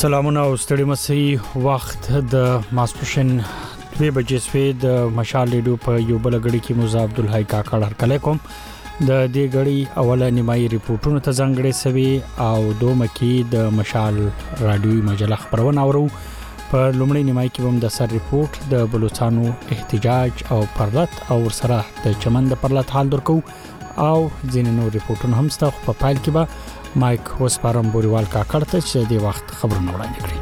سلامونه او ستړي مسي وخت د ماسپښین 2 بجې سوي د مشال لیډو په یو بل غړي کې موزه عبدالحی کاکړ هرکلی کوم د دې غړي اوله نیمایي ریپورتونو ته ځانګړي سوي او دومره کې د مشال رادیوي مجله خبرونه اورو په لومړی نیمایي کې هم د سر ریپورت د بلوچستانو احتجاج او پرلط او سره د چمن د پرلط حال درکو او ځینې نور ریپورتونه هم ستاسو په فایل کې به مایک وسپارم بوریوال کاکړ ته چې د وخت خبرونه وړاندې کړي.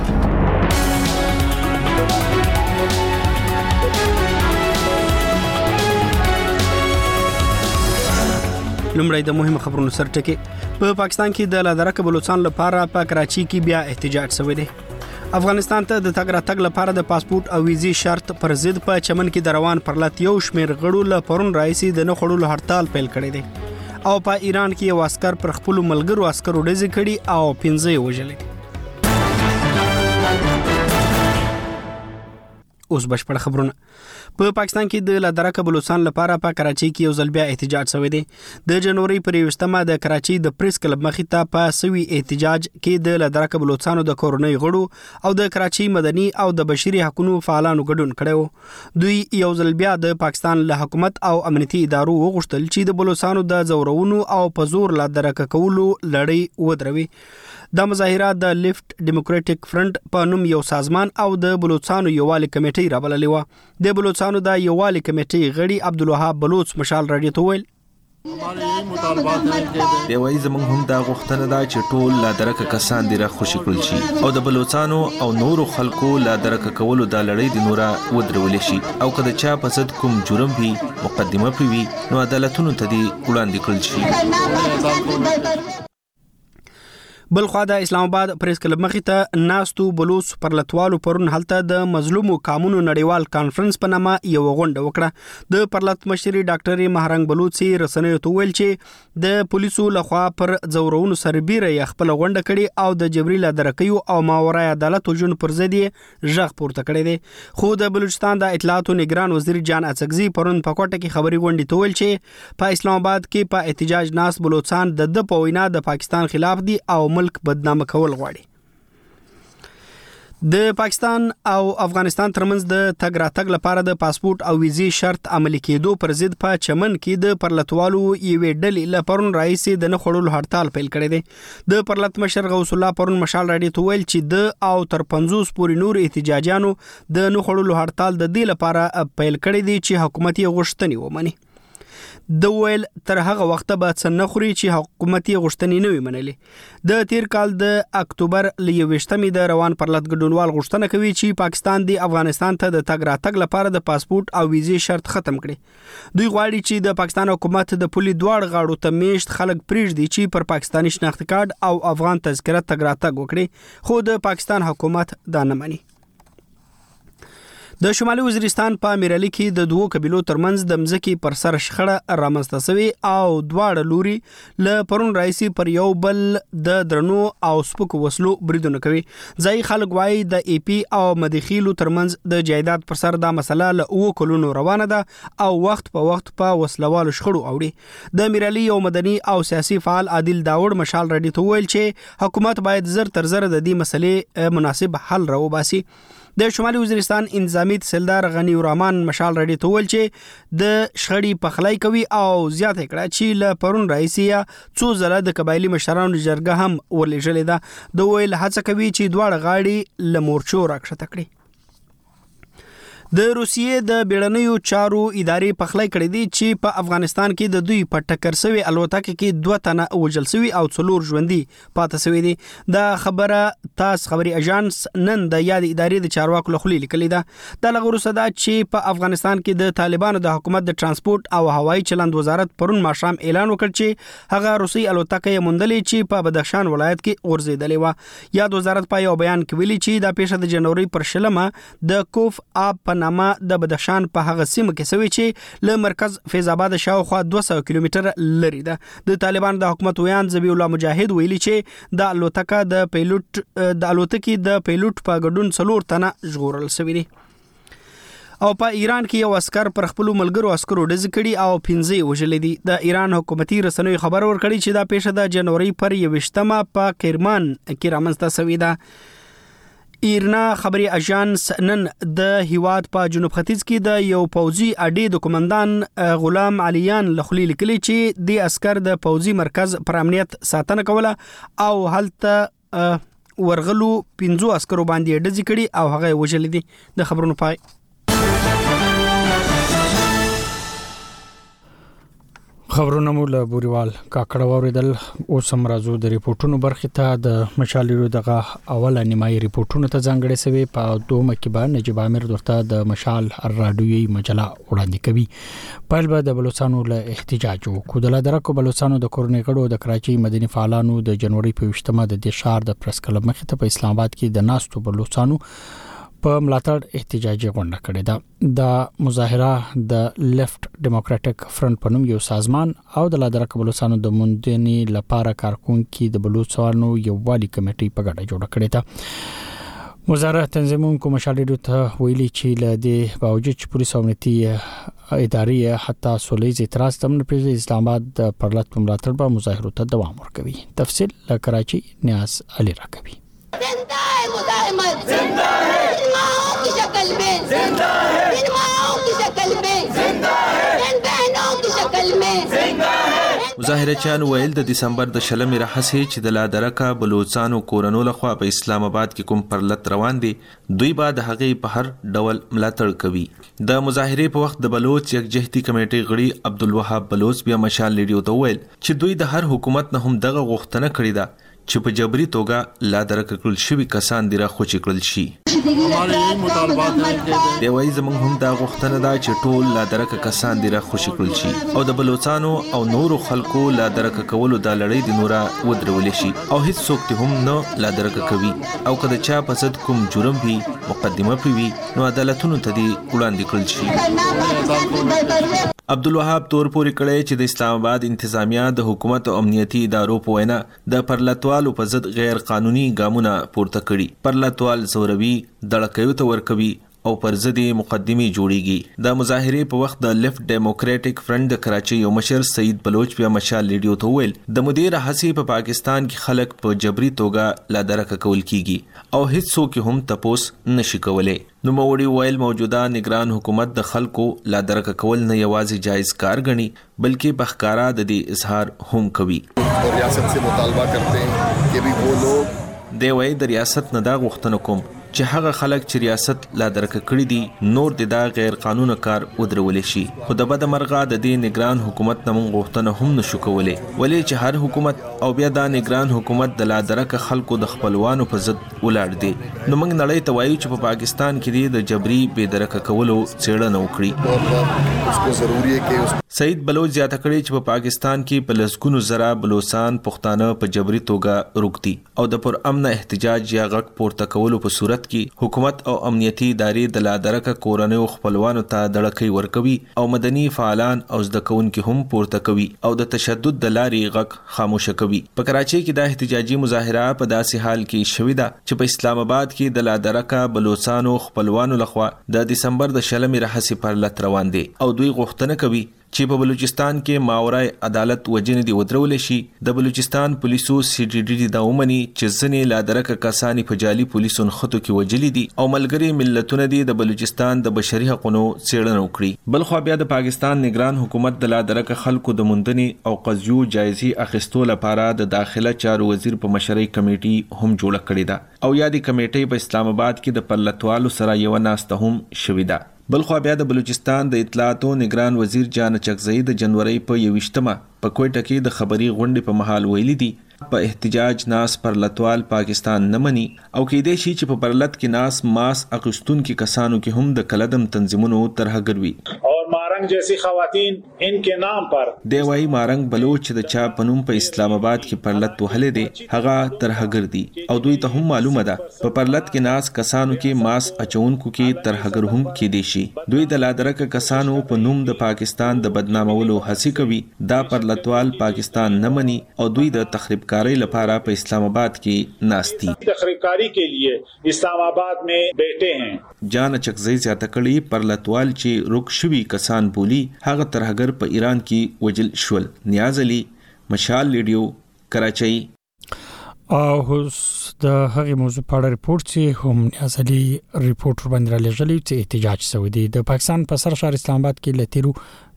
لومړی د مهمه خبرونو سر ټکی په پاکستان کې د لادرک بلوچستان لپاره په کراچي کې بیا احتجاج شوی دی. افغانستان ته د تګ راتګ لپاره د پاسپورت او ویزې شرط پر ضد په چمن کې د روان پرلط یو شمېر غړو له پرون راځي د نه خړولو هړتال پیل کړی دی او په ایران کې یو عسكر پر خپل ملګرو عسكرو ډزې کړي او 15 وژلي. اوس بشپړ خبرونه. په پاکستان کې د لادرک بلوچستان لپاره په کراچي کې یو ځل بیا احتجاج شوی دی. د جنوري پر 20مه د کراچي د پریس کلب مخې ته په سوي احتجاج کې د لادرک بلوچستانو د کورنۍ غړو او د کراچي مدني او د بشري حقوقو فعالانو ګډون کړو. دوی یو ځل بیا د پاکستان له حکومت او امنیتي ادارو وغوښتل چې د بلوچستانو د زورونو او په زور لادرک کولو لړۍ ودروي. د مظاهرات د لیفت ډیموکراټک فرنٹ په نوم یو سازمان او د بلوچستانو یووالي کمیټې رابللې و. د بلوچستانو د یووالي کمیټې غړي عبدالوهاب بلوچ مشال راډیو ته ویل دی وایي زموږ هم دا غوښتنه ده چې ټول لادرک کسان دې راخوشي کړل شي او د بلوچستانو او نورو خلکو لادرک کولو د لړۍ د نوره ودرول شي او کله چا په صد کوم جرم وي مقدمه پوي نو عدالتونو ته دې وړاندې کړل شي. بلخوا د اسلام آباد پریس کلب مخې ته ناستو بلوچ پرلطوالو پرون هلته د مظلومو قامونو نړیوال کانفرنس په نامه یو غونډه وکړه. د پرلط مشري ډاکټر مهرنګ بلوچي رسنیو ته ویل چې د پولیسو لخوا پر زورونو سربېره خپل غونډه کړي او د جبري لادرکیو او ماورای عدالت جون پر ضد ژغ پورته کړي دي. خو د بلوچستان د اطلاعاتو نگران وزیر جان اڅکزي پرون په کوټه کې خبري غونډه ته ویل چې په اسلام آباد کې په احتجاج ناس بلوچستان د پوینا د پاکستان خلاف دي او ملک بدنامه کول غواړي. د پاکستان او افغانستان ترمنځ د تګ راتګ لپاره د پاسپورت او ویزې شرط عملي کېدو پر ضد په چمن کې د پرلطوالو یوې ډلې له پرون راځي د نه خړولو هړتال پیل کړی دی. د پرلط مشر غوث الله پرون مشال راډیو ته ویل چې د او تر 50 پورې نور احتجاجانو د نه خړولو هړتال د دې لپاره پیل کړی دی چې حکومت یې غوښتنې ومني. د ویل تر هغه وخت به څه نه خوري چې حکومتي غوښتنې نه وي منلې. د تیر کال د اکتوبر ل 21مې د روان پرلط ګډونوال غوښتنه کوي چې پاکستان د افغانستان ته د تګ راتګ لپاره د پاسپورت او ویزې شرط ختم کړي. دوی غواړي چې د پاکستان حکومت د پولي دواړو غاړو ته میشت خلک پریږدي چې پر پاکستاني شناخت کارت او افغان تذکره تګ راتګ وکړي، خو د پاکستان حکومت دا نه مني. د شمالي وزیرستان په میرالي کې د دوو قبیلو ترمنځ د مځکې پر سر شخړه رامنځته شوې او دواړه لوري له پرون راځي پر یو بل د درنو او سپکو وسلو بریدونه کوي. ځای خلک وایي د ای پی او مدخیلو ترمنځ د جایداد پر سر دا مسله له 2 کلونو روانه ده او وخت په وخت په وسلوالو شخړو اوړي. د میرالي یو مدني او سیاسي فعال عادل داوود مشال راډیو ته ویل چې حکومت باید زر تر زر د دې مسلې مناسب حل راوباسي. د شمالي وزیرستان انضامي تحصیلدار غنی الرحمن مشال راډیو ته ویل چې د شخړې پخلای کوي او زیاته کړه چې له پرون راځي څو ځله د قبایلی مشرانو جرګه هم ورلېږلې ده. د ویل هڅه کوي چې دواړه غاړي له مورچو راکښته کړي. د روسیې د بیړنیو چارو ادارې پخلی کړې دي چې په افغانستان کې د دوی په ټکر سوي الوتکه کې 2 تنه وژل سوي او 4 ژوندي پاتې سوي دي. دا خبره تاس خبري اژانس نن د یاد ادارې د چارواکو له خولې لیکلې ده. د لغورو صدا چې په افغانستان کې د طالبانو د حکومت د ترانسپورت او هوایي چلند وزارت پرون ماښام اعلان وکړ چې هغه روسي الوتکه یې موندلې چې په بدخشان ولایت کې غورځېدلې و. یاد وزارت په یو بیان کې ویلي چې دا پیښه د جنوري پر 20مه د کوف آب په نامه د بدخشان په هغه سیمه کې سوي چې له مرکز فیض آباد شاوخوا 200 کیلومتر لري ده. د طالبان د حکومت ویان ذبیح الله مجاهد ویلي چې د الوتکې د پیلوټ په ګډون 4 تنه ژغورل شوي دي. او په ایران کې یو عسكر پر خپل ملګرو عسکرو ډز کړي او 15 وژل دي. د ایران حکومتي رسنیو خبر ورکړي چې دا پیښه د جنوري پر 21مه په کرمان کې رامنځته شوې ده. ایرنا خبري اژانس نن د هیواد په جنوب ختیځ کې د یو پوځي اډې د کمانډان غلام علیان لخلی لیکلي چې د عسكر د پوځي مرکز پر امنیت ساتنه کوله او هلته ورغلو 15 عسكرو باندې ډزې کړي او هغه وژل دي. د خبرونو پای. خبرونه مو له بوريوال کاکړه اوریدل. اوس هم راځو د ریپورتونو برخه ته. د مشالې دغه اوله نیمایي ریپورتونو ته ځانګړې سوي په دومره کې به نجیب عامر درته د مشال رادیوي مجله وړاندې کوي. پایل به د بلوچستان له احتجاج کو د لادرکو بلوچستان د کورنۍ غړو د کراچي مدني فعالانو د جنوري په 20مه د شهر د پریس کلب مخې ته په اسلام آباد کې د ناستو بلوچستانو په ملاتړ احتجاجي غونډه کړې ده. د مظاهره د لیفت ډیموکراټک فرنٹ په نوم یو سازمان او د لادرک بلوچستان د موندنی لپاره کارکونکو د بلوچستانو یو والی کمیټي په ګډه جوړه کړې ده. مظاهره تنظیمونکو مشالې ته ویلي چې له دې باوجود چې پولیس او امنیتي ادارې حتی سولېز اعتراض تم نه پرې اسلام آباد د پرلط په ملاتړ به مظاهرو ته دوام ورکوي. تفصیل له کراچي نیاز علي راکوي. زندہ ہے مزاحمت، زندہ ہے ماؤں کی شکل میں، زندہ ہے ان ماؤں کی شکل میں، زندہ ہے ان بہنوں کی شکل میں، زندہ ہے. مظاهرچیان ویل د دسمبر د 20 راهیسې چې د لادرکه بلوچستانو کورنو لخوا په اسلام آباد کې کوم پرلط روان دي دوی بعد هغه په هر ډول ملاتړ کوي. د مظاهره په وخت د بلوچ یکجهتي کمیټې غړي عبدالوهاب بلوچ بیا مشال لیډیو ته ویل چې دوی د هر حکومت نه هم دغه غوښتنه کړې ده چې په جبري توګه لادرکه کړل شوی کسان دی را خوشی کړل شي. دی وايي زموږ هم دا غوښتنه ده چې ټول لادرکه کسان دی را خوشی کړل شي او د بلوچستانو او نورو خلکو لادرکه کولو د لړۍ د نورا ودرول شي او هیڅ څوک ته هم نه لادرکه کوي او کله چا په صد کوم جرم وي مقدمه پوي نو عدالتونو ته دی وړاندې کړل شي. عبدالوهاب تور پورې کړی چې د اسلام آباد انتظامیه د حکومت او امنیتي ادارو په وینا د پرلطوالو په ضد غیر قانوني ګامونه پورته کړي. پرلطوال زوروي دړکیو ته ورکوي او پر ضد مقدمي جوړیږي. د مظاهره په وخت د لیفت ډیموکراټک فرنٹ د کراچي یو مشر سعید بلوچ بیا مشال لیډیو ته ویل د مدیر حسی په پاکستان کې خلک په جبري توګه لادرکه کول کیږي او هیڅ څوک هم تپوس نشي کولای. نو موړي ویل موجوده نگران حکومت د خلکو لادرکه کول نه یوازې جایز کار غني بلکې په ښکارا د دې اظهار هم کوي. ریاست سے مطالبہ کرتے ہیں کہ بھی وہ لوگ دی وای د ریاست نه دا غوښتنه کوم چې هغه خلک چې ریاست لادرکه کړی دي نور د دا غیر قانوني کار ودرول شي. خو د بد مرغه د دې نگران حکومت نه مونږ غوښتنه هم نشو کولای ولې چې هر حکومت او بیا دا نگران حکومت د لادرکه خلکو د خپلوانو په ضد ولاړ دي. نو موږ نړۍ ته وایو چې په پاکستان کې د جبري بېدرکه کولو څېړنه وکړي. اس کو ضروری ہے کہ سعید بلوچ زیاته کړی چې په پاکستان کې په لسګونو زره بلوچستان پښتانه په جبري توګه روکتي او د پر امن احتجاج یا غږ پورته کولو په صورت کې حکومت او امنیتي ادارې د لادرکه کورنیو خپلوانو ته دړکې ورکوي او مدني فعالان او زده کوونکي هم پورته کوي او د تشدد د لارې غږ خاموش کوي. په کراچي کې د احتجاجي مظاهره په داسې حال کې شوې ده چې په اسلام آباد کې د لادرکه بلوچستانو خپلوانو لخوا د دسمبر د 20 راهیسې پرلط روان دي او دوی غوښتنه کوي چې په بلوچستان کې ماورای عدالت وجنې دی ودرول شي. د بلوچستان پولیسو سی ډي ډي د اومني چې ځنې لادرکه کسانی په جالي پولیسو خطو کې وجلي دي او ملګری ملتونه دي د بلوچستان د بشري حقوقو څېړنه وکړي. بل خو بیا د پاکستان نگران حکومت د لادرکه خلکو د موندنې او قضیو جایزي اخیستو لپاره د داخله چارو وزیر په مشرۍ کمیټي هم جوړه کړې ده او یا د کمیټې په اسلام آباد کې د پرلطوالو سره یو ناسته هم شوې ده. بل خو بیا د بلوچستان د اطلاعاتو نگران وزیر جان چکزئی د جنوري په 21مه په کوټه کې د خبري غونډې په محل ویلي دي په احتجاج ناس پرلطوال پاکستان نه مني او کېدې شي چې په پرلط کې ناس ماس اغشتون کې کسانو کې هم د کلدم تنظیمونو طرح ګروي और मारंग مارنگ جیسی خواتین ان کے نام پر دیوای مارنگ بلوچ د چا پنوم په اسلام آباد کې پرلط وهلې دي هغه ترهګر دي او دوی ته هم معلومه ده په پرلط کې ناس کسانو کې ماس اچونکو کې ترهګر هم کې دي شي دوی د لادرک کسانو په نوم د پاکستان د بدنامولو هڅه کوي دا پرلطوال پاکستان نه مني او دوی د تخریبکاری لپاره په اسلام آباد کې ناشتي تخریبکاری کے لیے اسلام آباد میں بیٹھے ہیں جان چکزی زیاته کړي پرلطوال چې رک شوي کسان بولی هغه ترهګر په ایران کې وجل شول. نیاز علي، مشال ریډیو، کراچۍ. او د هغه موضوع په اړه ریپورت چې هم نیاز علي ریپورت باندې را لېږلی چې احتجاج شوی دی د پاکستان په سر شهر اسلام آباد کې لتیرو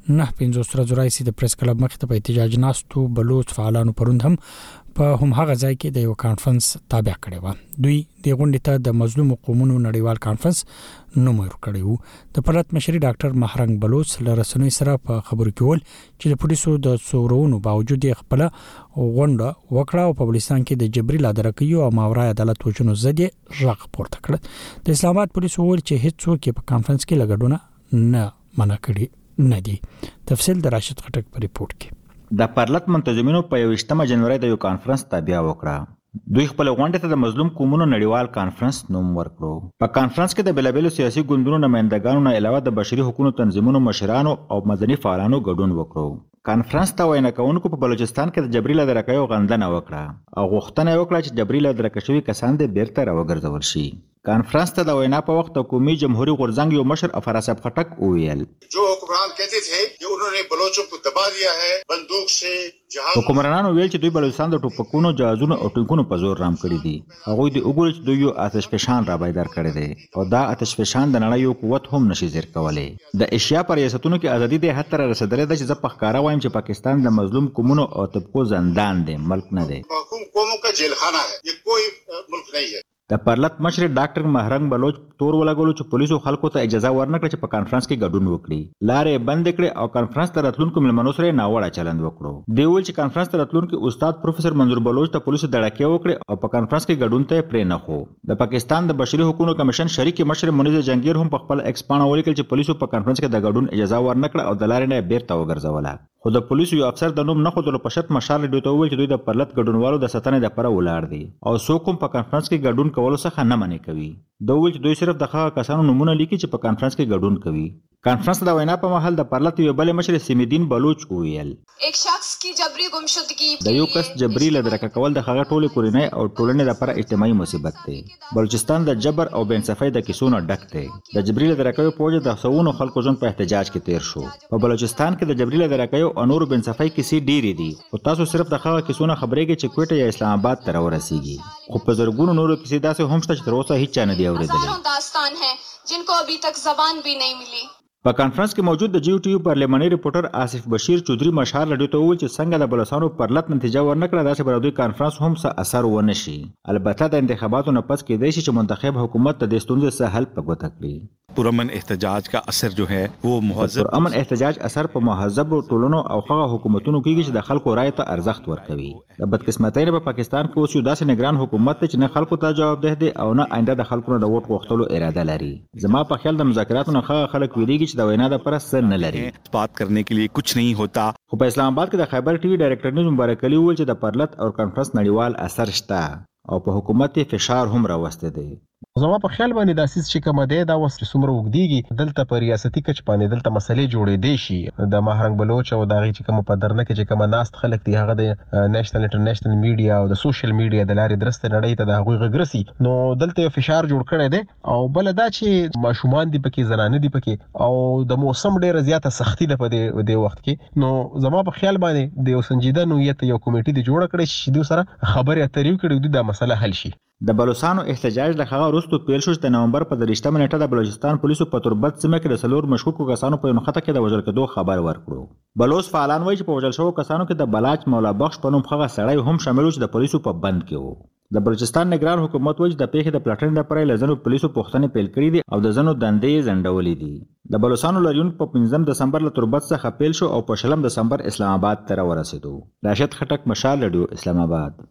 9 رئیس د پریس کلب مخ ته په احتجاج ناستو بلوچ فعالانو پروند هم په هم هغه ځای کې د یو کانفرنس تابع کړی و. دوی د غونډې ته د مظلوم قومونو نړیوال کانفرنس نوم ورکړی و. د پرلط مشري ډاکټر مهرنګ بلوچ له رسنوي سره په خبرو کې ول چې د پولیسو د څورونو باوجود خپل غونډه وکړه او په بلوچستان کې د جبري لادرکۍ او ماورای عدالت وجنو زدي ژغ پورته کړ. د اسلام آباد پولیسو ول چې هیڅ څوک په کانفرنس کې لګډونه نه منع کړي نه دي. تفصیل د راشد خټک په ریپورت کې. د پرلط منتظمینو په 28 جنوري د یو کانفرنس تابع وکړه. دوی خپل غونډه ته د مظلوم قومونو نړیوال کانفرنس نوم ورکړو. په کانفرنس کې د بلابل سیاسي ګوندونو نمائندګانو نه علاوه د بشري حقوقو تنظیمونو مشرانو او مدني فعالانو ګډون وکړو. کانفرنس ته وینا کوونکو په بلوچستان کې د جبري لادرکۍ غندنه وکړه او غوښتنه وکړه چې جبري لادرکۍ شوي کسان د بیرته راوګرځول شي. کانفرنس ته د وینا په وخت حکومي جمهوریت غورځنګ یو مشر افراز خټک وویل जो हुक्मरान कहते थे कि उन्होंने बलोचों को दबा दिया है बंदूक से जहाज. حکمرانانو ویل چې دوی بلوچستان د ټوپکونو جهازونو او ټینکونو په زور رام کړی دي. هغوی د وګوري چې دوی یو آتش فشان را بیدار کړی دی او دا آتش فشان د نړۍ یو قوت هم نشي زیر کولی. د ایشیا پر ریاستونو کې ازادي د حتی را رسیدلې ده چې زه په ښکاره وایم چې پاکستان د مظلوم قومونو او طبقو زندان دی، ملک نه دی. قوموں کا جیلخانہ ہے، یہ کوئی ملک نہیں ہے. د پرلط مشر ډاکټر مهرنګ بلوچ تور ولګولو چې پولیسو خلکو ته اجازه ورنکړه چې په کانفرنس کې ګډون وکړي. لارې بند کړې او کانفرنس ته راتلونکو مېلمنو سره ناوړه چلند وکړو. دی ویل چې کانفرنس ته راتلونکي استاد پروفیسور منظور بلوچ ته پولیسو دړکې وکړې او په کانفرنس کې ګډون ته پرې نه خو. د پاکستان د بشري حقوقو کمیشن شریک مشر منیز جنگیر هم په خپل ایکس پاڼه ولیکل چې پولیسو په کانفرنس کې د ګډون اجازه ورنکړه او د لارې نه بیرته وګرځوله. خو د پولیسو یو افسر د نوم نه خودلو په شرط مشال ریډیو ته وویل چې دوی د پرلط ګډونوالو د ساتنې لپاره ولاړ دي او څوک هم په کانفرنس کې ګډون کولو څخه نه منع کوي. دا ویل چې دوی صرف د هغه کسانو نومونه لیکي چې په کانفرنس کې ګډون کوي. کانفرنس د وینا په مهال د پرلط یو بل مشر سیمدین بلوچ وویل एक शख्स की जबरी गुमशुदगी د یو کس جبري لدرکه کول د هغه ټولې کورنۍ او ټولنې لپاره اجتماعي مصیبت دی. بلوچستان د جبر او بې انصافۍ د کیسو نه ډک دی. د جبري لدرکې په وجه د سوونو خلکو ژوند په احتجاج کې تیر شو. په بلوچستان کې د جبري لدرکې او نور بې انصافۍ کیسې ډېرې دي خو تاسو صرف د هغه کیسو نه خبرېږئ چې کوټه یا اسلام آباد ته راورسیږي. خو په زرګونو نورو کیسې داسې هم شته چې تر اوسه هیڅ چا نه دي اورېدلې. दास्तान है जिनको अभी तक ज़बान भी नहीं मिली. په کانفرنس کې موجود د جیو ټي یو پارلماني ریپورټر آصف بشیر چودري مشال رډیو ته وویل چې څنګه د بلوچستان پرلط نتیجه ورنکړه داسې به دوی کانفرنس هم څه اثر ونه شي. البته د انتخاباتو نه پس کېدای شي چې منتخب حکومت ته د ستونزې څه حل په ګوته کړي. पुरअमन एहतजाज का असर जो है वो महज़ब पुरअमन एहतजाज असर په مهذب ټولنو او هغه حکومتونو کېږي چې د خلکو رائے ته ارزښت ورکوي. د بدقسمتۍ نه په پاکستان کې اوس یو داسې نگران حکومت دی چې نه خلکو ته جوابدeh دی او نه آینده د خلکو نه د ووټ غوښتلو اراده لري. زما په خیال د مذاکراتو نه خلک ویریږي چې د وینا لپاره څه نه لري. बात करने के लिए कुछ नहीं होता. خو په اسلام آباد کې د خیبر ټي وي ډایرکټر نیوز مبارک علي وویل چې د پرلط او کانفرنس نړیوال اثر شته او په حکومت فشار هم راوسته دی. زما په خیال باندې د اساس چې کومه دی دا وسره څومره وګديږي دلته په ریاستي کچ باندې دلته مسلې جوړې دي شي. د مهرنګ بلوچ او دغه چې کوم په درنه کې چې کوم ناست خلک دي هغه د نېشنل انټرنیشنل میډیا او د سوشل میډیا د لارې درسته نړۍ ته د هغوی غږرسي نو دلته فشار جوړ کړی دی او بل دا چې ماشومان دي پکې زنانه دي پکې او د موسم ډیره زیاته سختی ده په دې وخت کې نو زما په خیال باندې د یو سنجیده نوعیت یو کمیټه دی جوړ کړی چې دوی سره خبرې اترې وکړي د مسله حل شي. د بلوچستان احتجاج د هغه وروسته پیل شو چې د نومبر په 30 نیټه د بلوچستان پولیسو په تربت سیمه کې د څلور مشکوکو کسانو په نخښه کې د وژل کېدو خبر ورکړو. بلوچ فعالان وایي چې په وژل شوو کسانو کې د بلاچ مولا بخش په نوم هغه سړی هم شامل و چې د پولیسو په بند کې و. د بلوچستان نگران حکومت وایي چې د پیښې د پلټنې لپاره له ځینو پولیسو پوښتنې پیل کړې دي او د ځینو دندې ځنډولې دي. د بلوچستان لاریون په 15 دسمبر له تربت څخه پیل شو او په 20 دسمبر اسلام آباد ته ورسېدو. راشد خټک، مشال رادیو، اسلام آباد.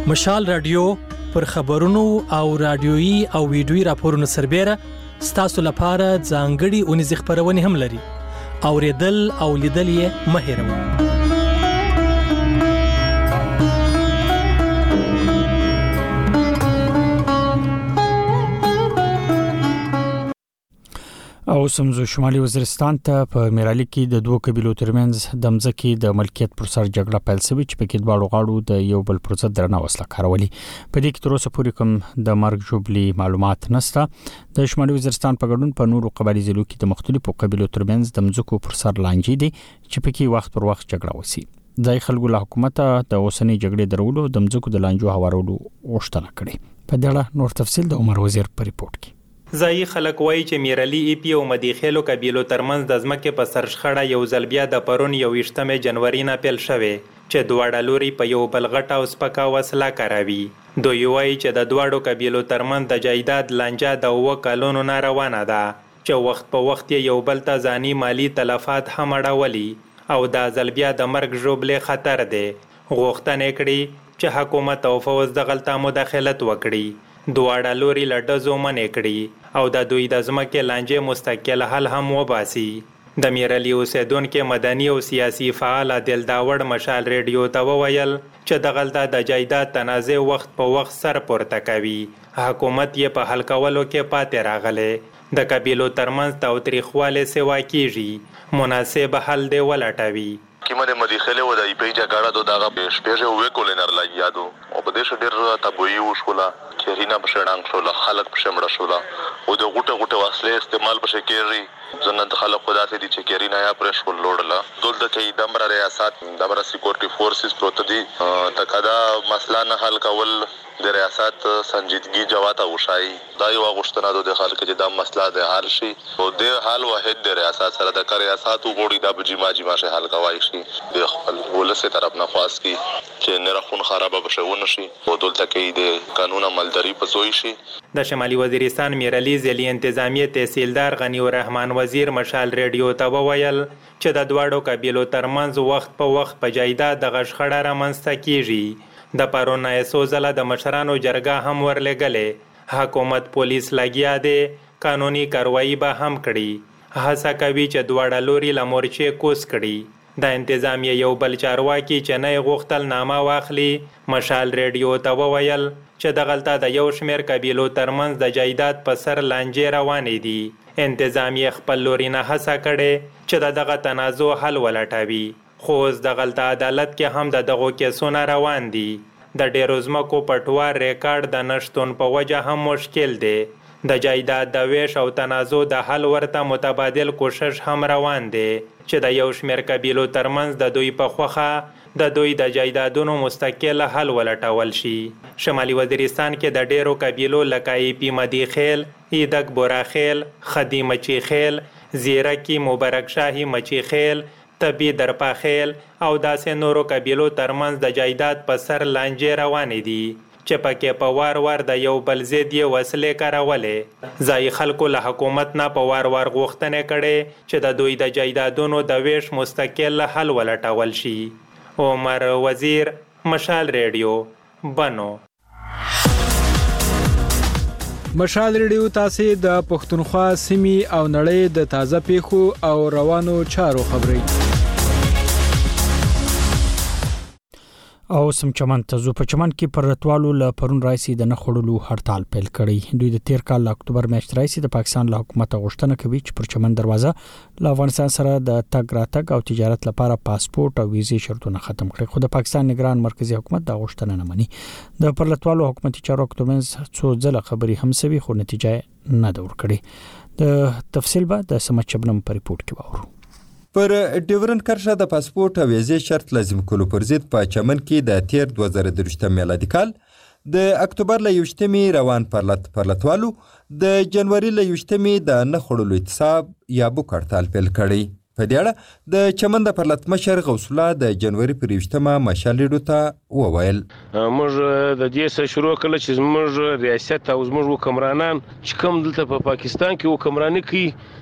مشال رادیو پر خبرونو او رادیويي او ویډیويي راپورونو سربېره ستاسو لپاره ځانګړي اونیز خبرونه هم لري. اوریدل او لیدل یې مه هېروئ. او سمزو شمالي وزیرستان ته په میرالی کې د دوه قبیلو ترمنځ د مځکې د ملکیت پر سر جګړه پیل شوې چې په کې دواړو غاړو د یو بل پر ضد درنه وسله کارولې. په دې کې تر اوسه پورې کوم د مرګ ژوبلي معلومات نشته. د شمالي وزیرستان په ګډون په نورو قبایلی ضلعو کې د مختلفو قبیلو ترمنځ د مځکو پر سر لانجې دي چې په کې وخت پر وخت جګړه وسی. ځای خلکو له حکومت د اوسنۍ جګړې درولو د مځکو د لانجو هوارولو غوښتنه کړې. په دې اړه نور تفصیل د عمر وزیر په ریپورت کې. ځایي خلک وایي چې میرالی ای پی او مدیخیلو قبیلو ترمنځ د ځمکې په سر شخړه یو ځل بیا د پرون 21 جنوري نه پیل شوې چې دواړه لوري په یو بل غټه او سپکه وسله کاروي. دوی وایي چې د دواړو قبیلو ترمنځ د جایداد لانجه د 9 کلونو نه روانه ده چې وخت په وخت یو بل ته ځاني مالی تلفات هم اړولي او دا ځل بیا د مرګ ژوبلې خطر دی. غوښتنې کړي چې حکومت او فوز دغلته مداخلت وکړي. دواړه لوري له ډزو منې کړي او د دوی د ځمکې لانجې مستقل حل هم وباسي. د میرالی اوسیدونکو مدني او سیاسي فعال دلداوړ مشال ریډیو ته وویل چې دغلته د جایداد تنازع وخت په وخت سر پورته کوي. حکومت یې په حل کولو کې پاتې راغلی. د قبیلو ترمنځ تاوتریخوالی سوا کیږي. مناسب حل دی ولټوي. کیمه مدیخله و د ایپی جګړه د دغه شپږ وې کولنر لا یادو او په دې شډیر تبوی وشوله چې رینا په شړنګ شو خلک په شمړه شو او د غټه وسلې استعمال په شکرې زنه د خلک خدا ته دي چې کرینا یا پرش کول لوړله دولت کې دمر ریاست دمر سکیورټي فورسز پروت دي تکدا مسله نه حل کول د ریاست سنجیدګي جواته وشای دا یو غوښتنه د خلک چې دا مسله د حل شي او د حل واحد د ریاست سره د ریاست وګړي د بجما شي حل کوي شي د خپل ولسه طرف نه خاص کی چې نه رخون خرابه بشونه شي او دولت کې د قانون عملداري په زوی شي. د شمالي وزیرستان میرالی ضلعي انتظامیه تحصیلدار غنی الرحمن وزیر مشال ریډیو ته وویل چې د دواړو قبیلو ترمنځ وخت په وخت په جایداد د غشخړه رامنځته کیږي. د پرون ایسو زله د مشرانو جرګه هم ورلګلې. حکومت پولیس لګیا دی قانوني کاروایی به هم کړي. هڅه کوي چې دواړه لوري له مورچې کوس کړي. د انتظامیه یو بل چارواکي چې نه غوښتل نامه واخلي مشال ریډیو ته وویل چې دغلته د یو شمیر قبیلو ترمنځ د جایداد په سر لانجې روانې دي. انتظامیه خپل لوري نه هڅه کړې چې دغه تنازع حل ولټوي. خو اوس دغلته عدالت کې هم دغو کیسونه روان دي. د ډېرو ځمکو پټوار ریکارډ د نشتون په وجه هم مشکل دی. د جایداد د ویش او تنازع د حل ورته متبادل کوشش هم روان دی چې د یو شمیر قبیلو ترمنځ د دوی په خوخه د دوی د جایدادونو مستقل حل ولټول شي. شمالي وزیرستان کې د ډېرو قبیلو لکه ای پی مدیخیل، ایدک بوراخیل، خدی مچیخیل، زیرکی مبارک شاهی مچیخیل، طبی درپاخیل او داسې نورو قبیلو ترمنځ د جایداد په سر لانجې روانې دي چې پکې په وار وار د یو بل ضد یې وسلې کارولې. ځایي خلکو له حکومت نه په وار وار غوښتنې کړې چې د دوی د جایدادونو د ویش مستقل حل ولټول شي. عمر وزیر مشال ریډیو بنو. مشال ریډیو تاسو د پښتونخوا سیمې او نړۍ د تازه پیښو او روانو چارو خبري او سم چمن ته زو په چمن کې پر راتوالو ل پرون رئیس د نخړلو هړتال پیل کړی. دوی د 13 کال اکتوبر میاشت رئیس د پاکستان له حکومت غوښتنه کوي چې پر چمن دروازه له افغانستان سره د تګ راتګ او تجارت لپاره پاسپورت او ویزې شرطونه ختم کړي. خو د پاکستان نگران مرکزی حکومت دا غوښتنه نه مني. د پر راتوالو حکومتي چارو ترمنځ څو ځله خبري هم سوي خو نتیجه نه دور کړي. د تفصیل به د سمت شبنم په ریپورت کې وورو. پر ډیورن کرښه د پاسپورت او ویزې شرط لازم کولو پر ضد په چمن کې د 2023 میلادي کال د اکتوبر له 21 روان پرلتوالو د جنوري له 21 د نخړلو اعتصاب یا بوک هړتال پیل کړی. په دې اړه د چمن د پرلت مشر غوث الله د جنوري پر 21 مشال ریډیو ته وویل موږ د دې سره شروع کړل چې موږ ریاست او موږ حکمرانان چې کوم دلته په پاکستان کې حکمرانی کوي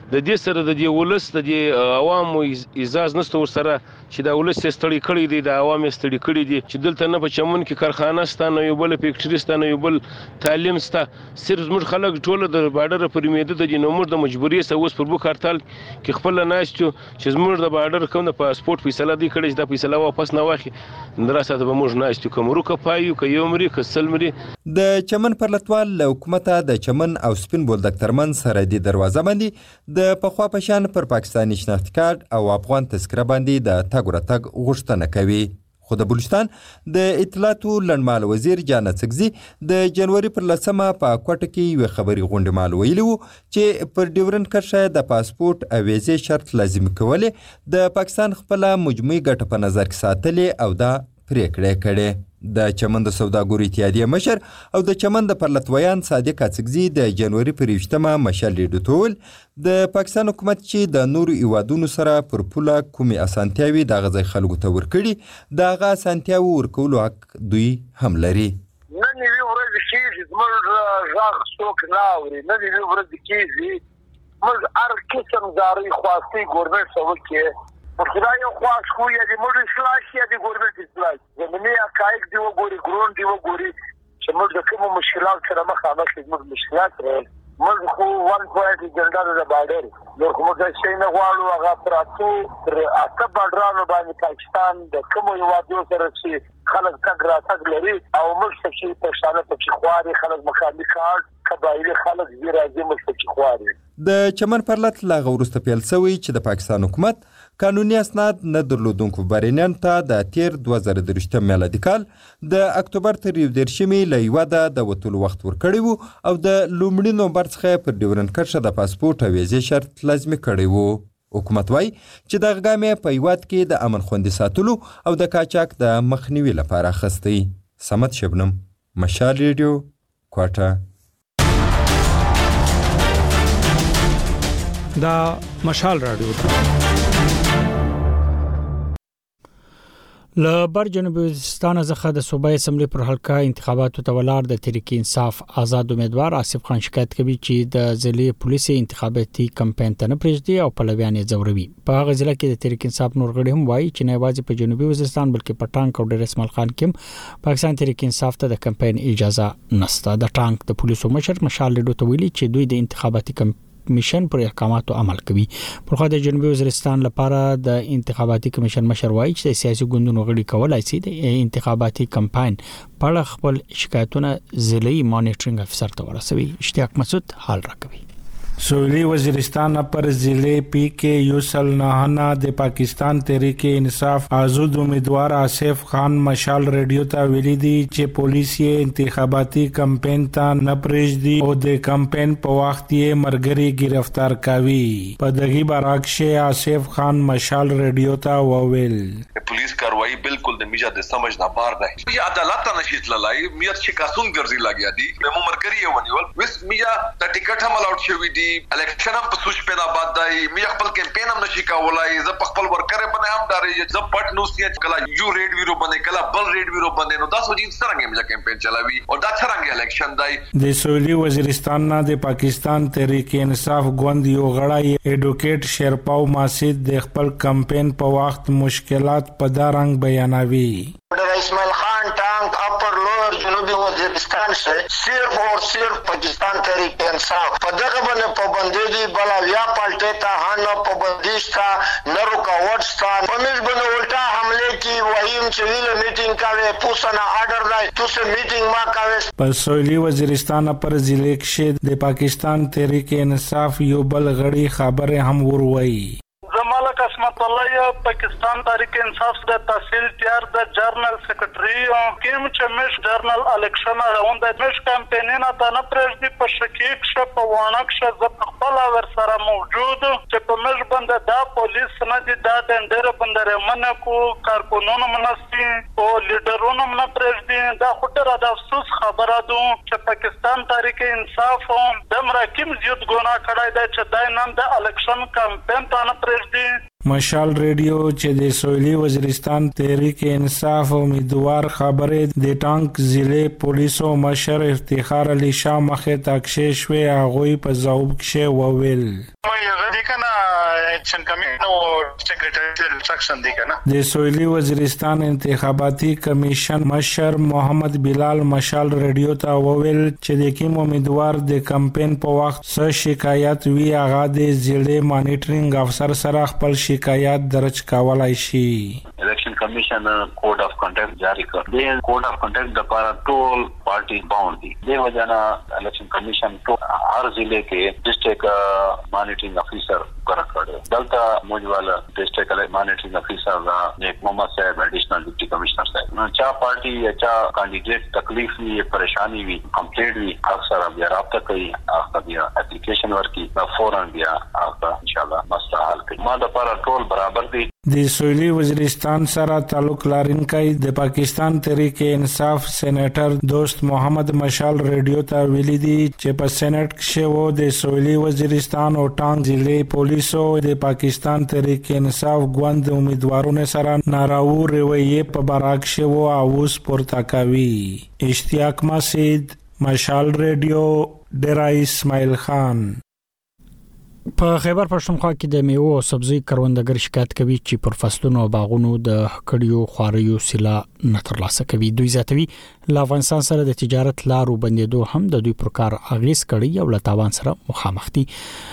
د دې سره د دې ولس د دې عوامو اعزاز نشته ورسره چې دا ولس ستړي کړي دي د عوام ستړي کړي دي چې دلته نه په چمن کې کارخانه ستانه یو بل فیکټری ستانه یو بل تعلیم ستا صرف زموږ خلک ټول د بارډر پر میده د نومور د مجبوری سره اوس پر بوک هړتال کې خپل ناشته چې زموږ د بارډر کوم د پاسپورت فیصله دی کړي دا فیصله واپس نه واخی دراسته به موږ ناشته کوم روکه پایو ک یو مری ک سلمري د چمن پرلتوال له حکومته د چمن او سپین بولدک ترمن سرحدي دروازه باندې د پخوا پشان پر پاکستاني شناخت کارت او افغان تذکره باندې د تګ ورتګ غوښتنه کوي. خو د بلوچستان د اطلاعاتو لنډمال وزیر جان اڅکزي د جنوري پر 10مه په کوټه کې یو خبري غونډه مال ویلي وو چې پر ډیورنډ کرښه د پاسپورت او ویزې شرط لازم کولې د پاکستان خپل مجموعي ګټه په نظر کې ساتلې او دا پریکړه کړې. د چمن د سوداګرو اتحادیه مشر او د چمن د پرلتویان صادق اڅکزي د جنوري پر 20مه مشال لیدوتول د پاکستان حکومت چې د نورو ایوادونو سره پر پوله کومې اسانتیاوي د غځای خلکو ته ورکړي د هغه اسانتیاوي ورکولو حق دوی هم لري. نن یې ورځ کېږي زموږ غږ څوک نه اوري، نن یې ورځ کېږي موږ هر قسم زارۍ خواستې ګورنمنټ ته وکړي خدا یو خواست خو یا د موږ اصلاح یا د ګورنمنټ اصلاح زمینی حقایق دی وګوري ګرون دی وګوري چې موږ د کوم مشکلات سره مخامخ یو موږ مشکلات موږ خو 1.8 جنډر د بارډر نو کوم ځای شي نه غواړو هغه پراتو تر اته بارډرانو باندې پاکستان د کوم یو وادو سره چې خلک تګ راتګ لري او موږ چې په شانه په خواري خلک مخالفت کار قبایلی خلک زیرا زموږ په خواري د چمن پرلت لاغه ورسته پیل شوی چې د پاکستان حکومت قانوني اسناد نه درلودونکو بارینان ته د تیر 2023 میلادي کال د اکتوبر تر 10 له یواده د وټول وخت ورکړی وو او د لومړي نومبر څخه پر ډیورنډ کرښه د پاسپورت او ویزې شرط لازمي کړی وو. حکومت وای چې د غامې په یواد کې د امن خوندي ساتلو او د کاچاک د مخنیوي لپاره خستي. سمت شبنم، مشال ریډیو، کوټه. دا مشال رادیو له بر جنوبي وزیرستان څخه د صوبایي اسمبلی پر حلقه انتخاباتو ته ولاړ د تحریک انصاف آزاد امیدوار آصف خان شکایت کوي چې د ضلعي پولیسي انتخاباتي کمپاین ته نه پرېږدي او پلویان یې ځوروي. په هغه ضلع کې د تحریک انصاف نور غړي هم وایي چې نه یوازې په جنوبي وزیرستان بلکې په ټانک او ډیر اسماعیل خان کې پاکستان تحریک انصاف ته د کمپاین اجازه نشته. د ټانک د پولیسو مشر مشال لیدو ته ویلي چې دوی د انتخاباتي کمیشن پر احکاماتو عمل کوي. په خو د جنوبي وزیرستان لپاره د انتخاباتي کمیشن مشر وایي چې سیاسي ګوندونو غړي کولای شي د انتخاباتي کمپاین په اړه خپل شکایتونه ضلعي مانیټرینګ افسر ته ورسوي. اشتیاق مسعود حال راکوي. سویلی وزیرستان پر ضلع پی کے یوسل نہانا د پاکستان تحریک انصاف آزاد امیدوار آصف خان مشال ریڈیو تا ویلی دی چې پولیس یې انتخاباتي کمپاین ته نه پرېږدي او د کمپاین په وخت یې مرګري گرفتار کوي. په دغه برعکس آصف خان مشال ریډیو تا وویل پولیس کاروایی بالکل د میجا د سمجھ نه بار ده. یا عدالت نه شي تللای میت چې کاسون ګرځي لګیا دي مې مرګري ونیول وس میجا د ټیکټ هم الاوټ شوی دی الیکشن هم په سوچ پیدا باد دی می خپل کمپاین هم نشي کولای ز خپل ورکر باندې هم داري ز پټ نو سیټ کلا یو ریډ ویرو باندې کلا بل ریډ ویرو باندې نو تاسو جین څنګه می کمپاین چلاوي او دا څنګه الیکشن دی. د سویلی وزیرستان نه د پاکستان تحریک انصاف ګوند یو غړی ایډوکیټ شیرپاو ماسید د خپل کمپاین په وخت مشکلات په دارنګ بیانوي. اسماعیل خان ٹانک اپر لوور جنوبی وزیرستان سے صرف اور صرف پاکستان تحریک انصاف پدغه باندې پابندی دی بلا یا پالټه تا هانو پابندیش تا نه رکاوټ تا پمیش باندې الټا حمله کی وحیم سویل میټینګ کاوه پوسنا آرډر لای توسه میټینګ ما کاوه. په سویلی وزیرستان پر ضلع کې د پاکستان تحریک انصاف یو بل غړي خبره هم وروي. زماله قسمت الله پاکستان تحریک انصاف د تحصیل تیار د جرنل سیکریټری کیم چې مش جرنل الیکشن راوند د مش کمپاینونه ته نه پرېږدي په شکیک ش په وانک ش ز خپل ور سره موجود چې په مش باندې دا پولیس نه دي دا ډنډر باندې منه کو کارکونونو منسي او لیډرونو نه پرېږدي دا خطر د افسوس خبره ده چې پاکستان تحریک انصاف د مراکم زیات ګناه کړای دی چې دای نن د الیکشن کمپاین ته نه مشال ریډیو چې د سویلي وزیرستان تحریک انصاف امیدوار خبره د ټانک ضلع پولیسو مشر افتخار علي شاه مخه تاکشې شوې هغه په ځواب کې وویل د سویلي وزیرستان انتخاباتي کمیشن مشر محمد بلال مشال ریډیو ته وویل چې د کوم امیدوار د کمپاین په وخت څه شکایت وی هغه د ضلع مانیټرینګ افسر سره خپل شکایت درج کولای شي. Election commission code of conduct जारी कर दे. Code of conduct د لپاره ټول پارټي باوند دي. د وجانا election commission ټول هر ضلع کې ډیسټریکټ مانیټرینګ افیسر قرار کړی. دلته موجواله ډیسټریکټ مانیټرینګ افیسر را نیک محمد صاحب ایډیشنل ډیپټي کمشنر صاحب. نو چا پارټي یا چا کینډیډیټ تکلیف وی پریشانی وی کمپلیټ وی اکثر بیا رابطه کوي هغه بیا اپلیکیشن ورکي فورن بیا هغه ان شاء الله مسله حل کوي. ما د لپاره ټول برابر دي. د سویلي وزیرستان سره تعلق لرونکي د پاکستان تحریک انصاف سېنیټر دوست محمد مشال ریډیو ته ویلي دي چې په سېنات کې وو د سویلي وزیرستان او ټانګ ضلع پولیسو د پاکستان تحریک انصاف ګوند امیدوارونو سره ناراو رویه په براک شو او اوس پورته کوي. اشتیاق مسعود مشال ریډیو ډیرا اسماعیل خان. په خیبر پښتونخوا کې د میوه او سبزی کروندګر شکایت کوي چې پر فصلونو او باغونو د کډیو خواریو سلا نه ترلاسه کوي. دوی زیاتوي لا افغانستان سره د تجارت لارو بندیدو هم د دوی پر کار اغیز کړي او له تاوان سره مخامخ دي.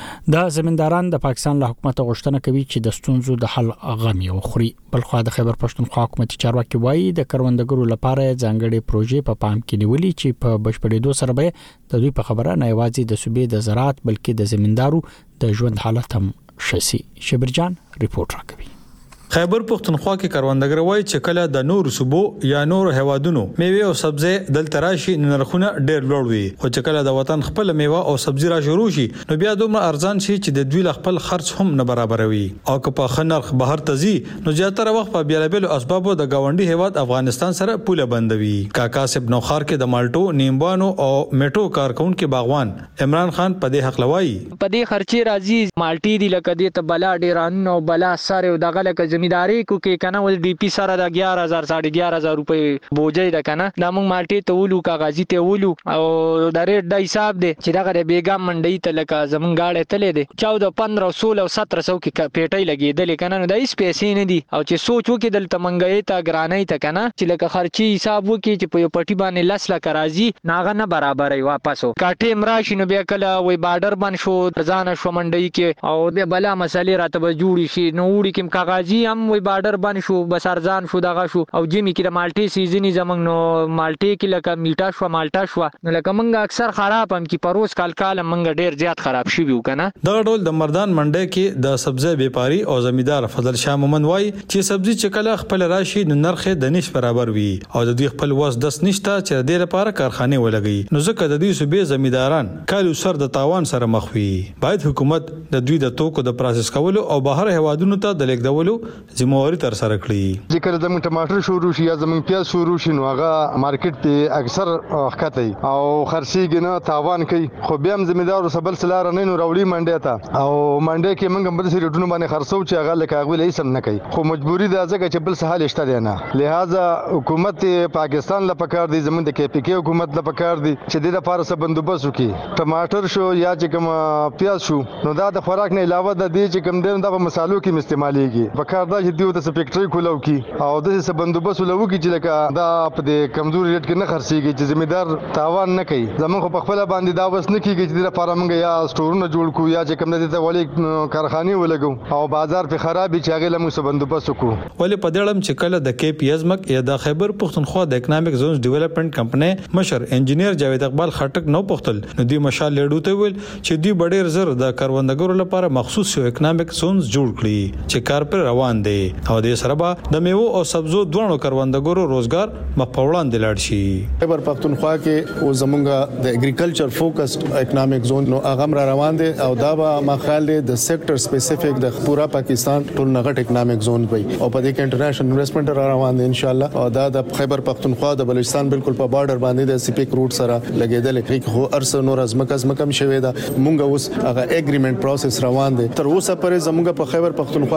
د زمینداران د پاکستان له حکومت غوښتنه کوي چې د ستونزو د حل غم یې وخوري. بلخو د خیبر پښتونخوا حکومت چارواکي وایي د کروندګرو لپاره ځانګړي پروژې په پام کې نیولې چې په بشپړېدو سره به د دوی په خبره نه یوازې د صوبې د زراعت بلکې د زمیندارو د ژوند حالت هم شسي. شبرجان ریپورت راکوي. خیبر پښتونخوا کې کروندګر وایي چې کله د نور صوبو یا نور هوادونو میوه او سبزی دلته راشي نرخونه ډېر لوړ وي او چې کله د وطن خپل میوه او سبزی را شروع شي نو بیا دومره ارزان شي چې د دوی خپل خرج هم نه برابروي او که په خنرخ بهر تزي نو زیاتره وخت په بیلابل اسبابو د گاونډي هواد افغانستان سره پوله بندوي. کاکا صاحب نوخار کې د مالټو نیمبانو او میټو کارکونکو باغوان عمران خان په دې حق لوي په دې خرچي راځي مالټي دی لکه دې ته بلا ډیران نو بلا سره دغه لکه زمینداری کو کې کنه ول ډي پی سره د 11000 11500 روپے بوجي د کنه د موږ مالټي ته ولو کاغذي ته ولو او د ریټ د حساب دی چې دغه د بیګام منډي ته لکه زمون گاډه تلې دي 14 15 16 او 1700 کې پیټي لګیدل کنه نو د هیڅ پیسې نه دي او چې سوچ وکي دلته منګي ته ګرانۍ ته کنه چې لکه خرچي حساب وکي چې په پټي باندې لس لک راځي ناغه نه برابرې واپسو کاټي مراشي نو بیا کله وای بارډر باندې شو ځان شو منډي کې او بیا بلا مسالې راته جوړی شي نو وړي کوم کاغذي هم وای بارډر باندې شو بس ارزان شو دغه شو او جمی کې د مالټي سیزنی زمنګ نو مالټي کې لکه میټا شو مالټا شو نو لکه منګه اکثر خراب هم کې پروس کال منګه ډیر زیات خراب شي وو کنه. دغه ډول د مردان منډي کې د سبزی بیپاری او زمیندار فضل شاه مومن وای چې سبزی چې کله خپل راشي نو نرخ د نش برابر وي او د دې خپل واس دس نشته چې د لپاره کارخانه ولګي نو ځکه د دې صوبې زمینداران کالو سر د تاوان سره مخ وي. باید حکومت د دوی د توکو د پروسس کولو او بهر هوادونو ته د لیکدولو ذمہواری تر سره کړی. ذکر زمون ټماټر شروع شي یا زمون پیاز شروع شي نو هغه مارکیټ ته اکثر خطي او خرڅيږي نه تاوان کوي خو بیا هم زمیندار سبل سلار نه نو راوړي منډه ته او منډه کې موږ بل سری ټونو باندې خرڅو چې هغه لکه هغه لې سم نه کوي خو مجبوری ده ځکه چې بل څه حل شته نه لہذا حکومت پاکستان له پکار دي زمون د کې پی کې حکومت له پکار دي چې د لپاره څه بندوبست وکړي. ټماټر شو یا چې کوم پیاز شو نو دا د خوراک نه علاوه د دې چې کوم د مصالحو کې استعماليږي پکار دا چې دیو د فیکټری کولو کی او د څه بندوبست ولو کی چې لکه دا په دې کمزوري ریټ کې نه خرڅيږي چې زمیندار تاوان نه کوي زمون خو په خپل باندې دا وس نه کیږي چې د لپاره موږ یا سټورونه جوړ کو یا چې کوم د ته ولی کارخانه ولګو او بازار په خرابي چې هغه لمو څه بندوبست وکړو. ولی په دړم چې کله د کې پی از مک یا د خیبر پښتونخوا د اکونومیک زونز ډیولپمنٹ کمپنی مشر انجینیر جاوید اقبال خټک نو پختل نو دی مشال لیډو ته ویل چې دی ډېر زر د کروندګرو لپاره مخصوص یو اکونومیک زونز جوړ کړي چې کار پر روان روان دی او د سره به د میوه او سبزو دوه کروندګرو روزګار مپوړان د لاړ شي. خیبر پختونخوا کې او زمونږه د اګریکلچر فوکسډ اکونومیک زون نو هغه روان دي او دا به مخال د سېکټر سپیسیفیک د پورا پاکستان ټول نغټ اکونومیک زون وي او په دې کې انټرنیشنل انویسټمنٹ روان دي ان شاء الله او دا د خیبر پختونخوا د بلوچستان بالکل په بارډر باندې د سپیک روټ سره لګیدل کې خو ارس نور از مکم شوی دا مونږ اوس هغه اګریمنت پروسس روان دي تر اوسه پرې زمونږ په خیبر پختونخوا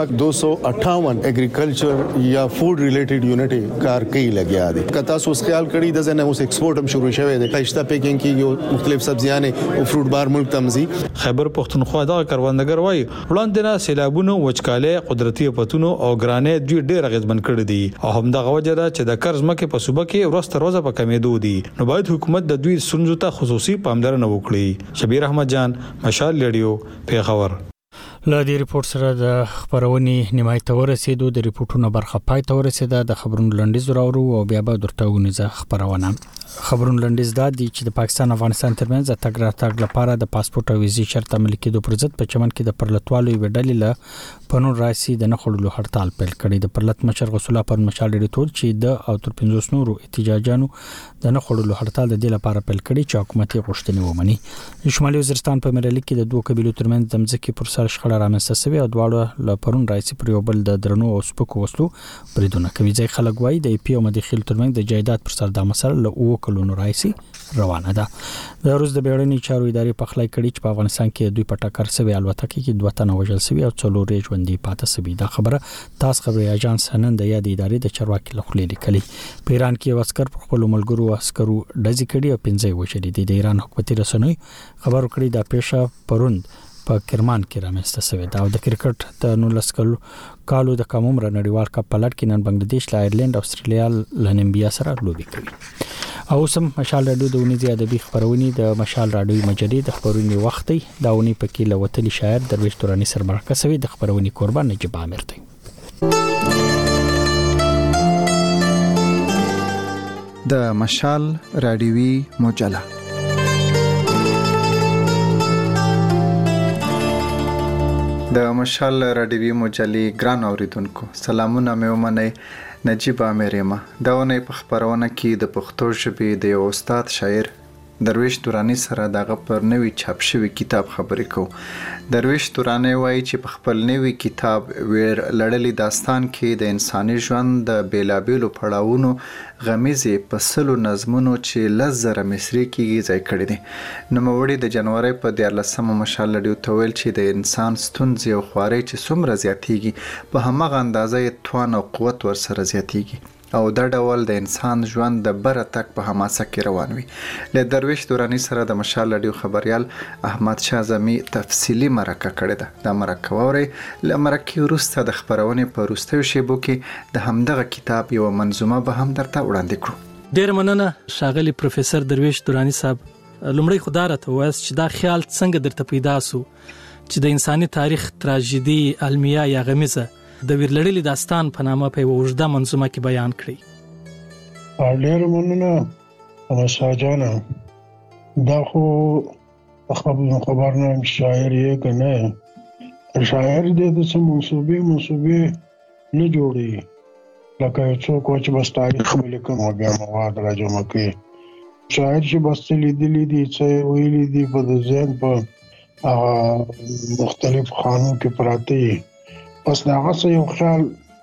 258 اګریکلچر یا فود ریلیټډ یونټ کار کوي لګیا دي کته اوس خیال کړی د زنه اوس ایکسپورټ هم شروع شوی دی پښتا پیکینګ کې مختلف سبزیان او فروټ بار ملک تمزي. خیبر پختونخوا د کروندګر وای وړاندې نه سیلابونو وچکاله قدرتي پتونو او ګرانې دوی ډېر غزمن کړی دي او هم د غوجه ده چې د قرض مکه په صوبه کې ورځ تر ورځې په کمیدو دي نو باید حکومت د دوی سنځو ته خصوصي پاملرنه وکړي. شبیر احمد جان مشال رادیو پیښور. له دې ریپورت سره د خبرونې نمایت ورسېدو د ریپورتونو برخه پای ته ورسېده. د خبرونو لنډیز راوړو او بیا به درته ونیزه خبرونه. خبرونه لنډیز دا دي چې د پاکستان افغانستان ترمنځ د تګ راتګ لپاره د پاسپورت او ویزې شرط عملي کېدو پر ضد په چمن کې د پرلتوالو یو ډلې له پنون راسي د نخړلو هړتال پیل کړی. د پرلت مشر غسولا پر مشال ډیټور چې د او تر 50 نورو احتجاجانو د نخړلو هړتال د دې لپاره پیل کړی چې حکومت یې غوښتنې ومني. شمالي وزیرستان په مرلي کې د دوه قبیلو ترمنځ د ځمکې پر سر شخړه رامنځته شوې او دواړه له پرون راسي پر یو بل د درنو او سپکو وسلو بریدونه کوي. ځای خلک وایي د پی او مدخیل ترمنځ د جایداد پر سر د مسله له او کلونو راسي روانه ده. د روز د بیړني چارو ادارې په خلای کړي چې په افغانستان کې دوی په ټاکر سوي الوتکه کې 2 تنه وژل شوي او 4 ژوندۍ پاتې شوي. دا خبره تاسو خبري اژانس نن د یاد ادارې د چارواکي لخوا لیکلي. په ایران کې عسكر په خپل ملګرو عسکرو ډزې کړي او 15 وژل دي. د ایران حکومتي رسنیو خبر کړی دا پیښه پروند په کرمان کې رامنځته شوې ده او د کرکټ د 19 کالو د کمومر نړیوال کپ په لړ کې نن بنگلاديش له آیرلند او استرالیا له نامبیا سره لوبي کوي. او سم مشال رادیو د ونیزي ادبي خبرونې د مشال رادیو مجلې د خبرونې وخت دی دا ونی پکې لوتلی شاعر درویش تورانی سربرکه سوي د خبرونې قربان نجيب عامر دی. د مشال رادیوي مجله د مشال رادیوي مجلې ګران اوریدونکو سلامونه مې ومنئ. نجيب عامر یم. دا ونې په خبرونه کې د پښتو ژبې د یو استاد شاعر درویش تورانی سره دغه پر نوی چاپ شوی کتاب خبرې کوو. درویش تورانی وایي چې په خپل نوی کتاب ویر لړلې داستان کې د انساني ژوند د بیلابیلو پړاوونو غمیزې په سلو نظمونو چې 10,000 مصري کېږي ځای کړی دي. نوموړي د جنوري په 14 مشال رادیو ته ویل چې د انسان ستونزې او خوارۍ چې څومره زیاتېږي په همغه اندازه یې توان او قوت ورسره زیاتېږي او دا ډول د انسان ژوند د بره تک په حماسه کې روان وي. له درویش تورانی سره د مشال رادیو خبريال احمد شاه زمي تفصیلی مرکه کړې ده. د مرکه ووري له مرکه وروسته د خبرونه په وروستیو شیبو کې د همدغه کتاب یو منظومه به هم درته وړاندې کړو. ډیر مننه ښاغلي پروفیسور درویش تورانی صاحب. لومړی خدای ته وایي چې دا خیال څنګه درته پیدا سو چې د انساني تاریخ تراژیدي علمیه یا غمیزه د ویرلړلې داستان په نامه په وژده منظومه کې بیان کړی. ډېر مننه شاهجانا. دا خو خبرنامه شاعر یې کنه شاعر دې د څه منصوبې نه جوړي لکه څوک چې بس تاریخ ولیکم او بیا مواد راجمع کوي. شاعر چې بس لیدلې دي چې ویلي دي په د ذهن په مختلف خانو کې پراته دي پس دا غصه یو خیال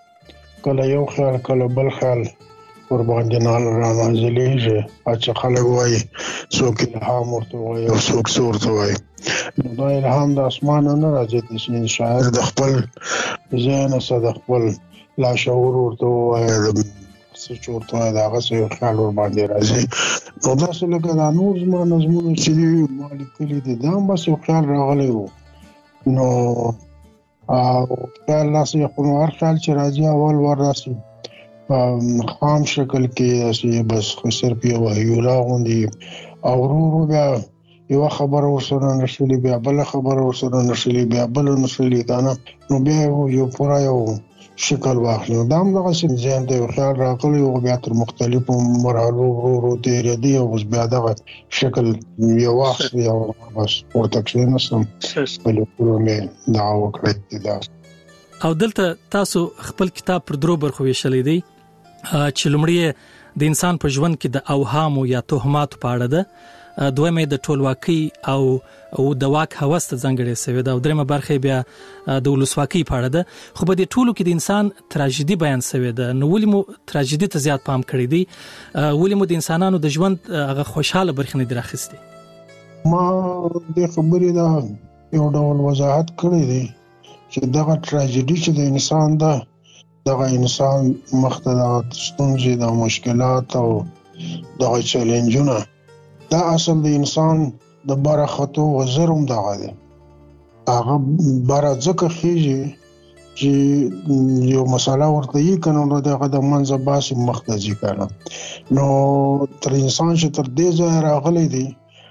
کله بل خیال ور باندې نه را نازلېږي چې خلک وایي څوک الهام ورته وایي او څوک سور ته وایي. نو دا الهام د اسمان نه راځي چې شاعر د خپل ذهن سره د خپل لاشعور ورته وایي څه چورته وایي دا غصه یو خیال ور باندې راځي. نو دا څه لکه دا نور زما نظمونه چې ما لیکلي دي دا هم بس یو خیال راغلی و. نو او خیال ناسي خونوار خیال چې راځي اول ور راسي خام شکل کې اسی بس صرف یو وحیولا غوندي او ورو بیا یو خبر ورسره نشلی بیا بل خبر ورسره نشلی بیا بل نشلی دانه نو بیا یو پورا یو شکل واخلي. دا هم دغه ځین د خیال راغلی او بیا تر مختلفو مرحلو ورو تیر دی او بیا دغه شکل یو واخلي او بس ورته کښینستم بل کولو مې دا وکړه. دا او دلته تاسو خپل کتاب پر درو برخو ویشلې دی چې لومړی د انسان په ژوند کې د اوهام یا تهمات په اړه ده، دویمه د ټولواکۍ او د واک هوس ته ځانګړې شوی ده، او دریمه برخه بیا د ولسواکۍ په اړه ده. خو په دې ټولو کې د انسان تراژیدي بیان شوی ده. نو ولې مو تراژیدي ته زیات پام کړی دی؟ ولې مو د انسانانو د ژوند هغه خوشاله برخه نه راخسته؟ ما د خبرې دا یو ډول وضاحت کړی دی چې دغه تراژیدي چې د انسان ده، دغه انسان مخته د ستونزې، د مشکلات او دغه چیلنجونه، دا اصل د انسان د بره خطو وزرم دغه دی. هغه بره ځکه خیږي چې یو مسله ورته یې کنه نو دغه د منځه باسي مخته ځي کنه. نو تر انسان چې تر دې ځای راغلی دی،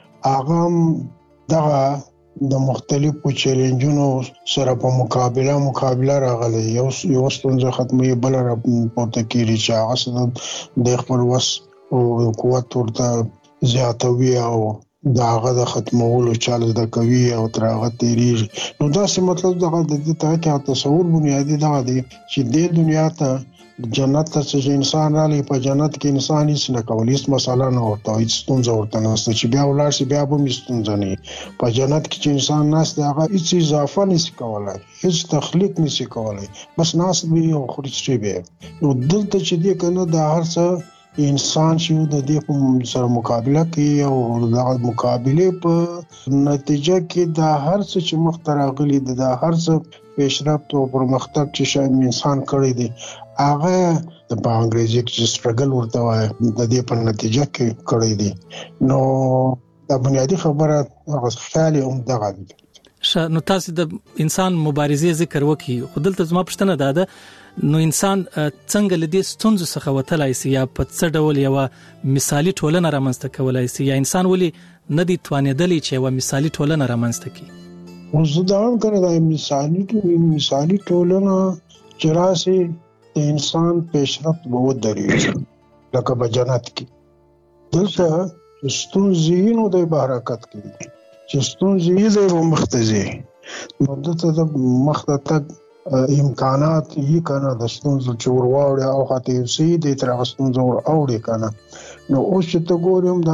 هغه دغه د مختلفو چیلنجونو سره په مقابله راغلی. یو ستونزه ختموي، بل را پورته کیږي چې هغه د خپل وس او قوت ورته زیاتوي او د هغه د ختمولو چال زده کوي او تر هغه تیریږي. نو داسې مطلب دغه د دې ته کې تصور بنیادي دغه دی چې د دنیا ته جنت ته چې انسان رالی، په جنت کې انسان هیڅ نه کوي، هیڅ مسله نه ورته، هیڅ ستونزه ورته نشته چې بیا ولاړ شي بیا به هم ستونزه نه. په جنت کې چې انسان ناست دی، هغه هیڅ اضافه نشي کولای، هیڅ تخلیق نشي کولای، بس ناست وي او خوري شي بیا. نو دلته چې دی کنه د هر څه انسان چې د دې په سره مقابله کوي او د مقابله په نتیجه کې د هر څه چې مخترغلي د هر څه پیشرفت او پرمختګ چې شاید انسان کړی دی، هغه د انګریزي کې سټرګل ورته وایي، د دې په نتیجه کې کړی دی. نو د بنیادی خبره هغه خیال هم دغه دی. نو تاسو د انسان مبارزې ذکر وکي، خو دلته زما پوښتنه ده نو انسان څنګه لدې ستونزو څخه وتلای شي یا په څه ډول یو مثالي ټولنه رامنځته کولای شي، یا انسان ولې نه دی توانېدلی چې یو مثالي ټولنه رامنځته کړي؟ وزدان کنه د مثالي ټولنه چې راسي د انسان پیشرفت به ودرېږي لکه په جنت کې. دلته ستونزې نو د حرکت کوي چې ستونزې یې به مخته ځي، نو دلته د مخته تګ امکانات یې کنه د ستونزو چې ورواوړي او خاطر یې د تر ستونزو ور اوړي کنه. نو اوس چې ته ګورم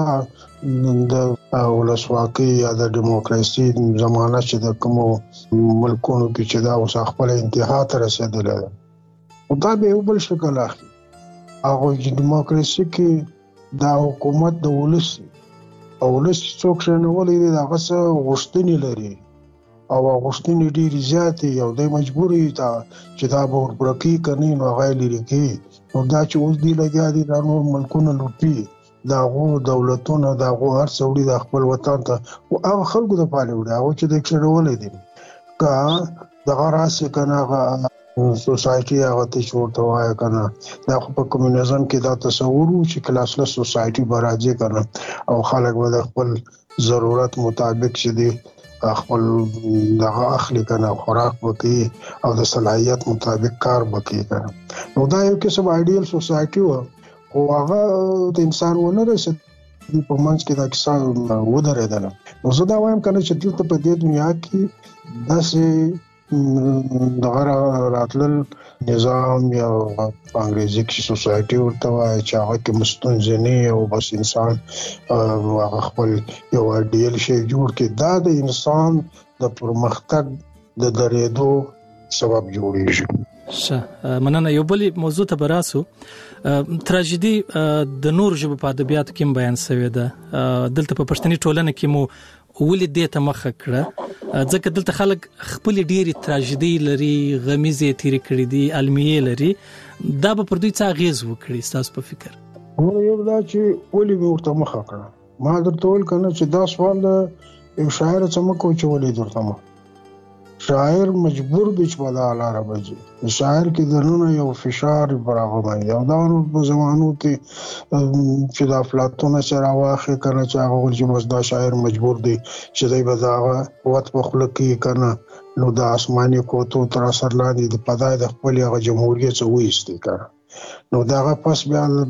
د ولسواکۍ یا د دیموکراسي زمانه چې د کومو ملکونو کې چې دا اوس خپل انتها ته رسیدلې ده، او دا به یو بل شکل اخلي. هغه چې دیموکراسي کې دا حکومت د ولس او ولس څوک شنولې دي هغه څه غوښتنې لري او غوښتنې ډېرې زیاتې او د مجبوري ته چې دا به ورپرکي کني نو هغه لري کې. نو دا چې اوس دی لګیا دي دا نور ملکونه لوټي، دا غو دولتونه دا غو هر څوړي د خپل وطن ته او هغه خلکو د پاله وړي هغه چې د کښړولې دي کا دغه راسي کنه سوسایټي هغه ته شورته وای کنه. دا خو په کمیونیزم کې دا تصور و چې کلاسلس سوسایټي براځي کنه او خلک به خپل ضرورت مطابق چې دي خپل دغه اخلي کنه، خوراک وکي او د صلاحیت مطابق کار وکي کنه. نو دا یو قسم ایډیل سوسایټي و، خو هغه د انسان ونه رسید په منځ کې دا کیسه ودرېدله. نو زه دا وایم کنه چې دلته په دې دنیا کې داسې دغه راتلل نظام یا په انګریزي کې سوسایټي ورته وایي چې هغه کې مستونزې نه او بس انسان هغه خپل یو ایډیل شی جوړ کړي، دا د انسان د پرمختګ د درېدو سبب جوړیږي. مننه. یو بل موضوع ته براسو، تراژیدي د نور ژبو په ادبیاتو کې بیان شوی ده. دلته په پښتني ټولنه کې مو ولې دې ته مخه کړه ځکه دلته خلک خپل ډېری تراژیدي لري، غمیزې تیرې کړې دي، المیې لري. دا به پر دوی څه اغیز وکړي ستاسو په فکر؟ یو دا چې ولې به ورته مخه کړه، ما درته ویل کنه چې دا سوال یو شاعر څه مکو چې ولې درته مخه. شاعر مجبور دی چې په دا لاره بځي. شاعر کې دننه یو فشار برابر باندې او دا نو په زمانو کې چې د افلاطون سره واخې کنه چې هغه ول چې بس دا شاعر مجبور دی چې دی به دا وخت په خلک کې کنه نو د آسماني کوتو تر اثر لاندې د پدای د خپل هغه جمهوریت څخه وېستي کنه. نو دا پس بیا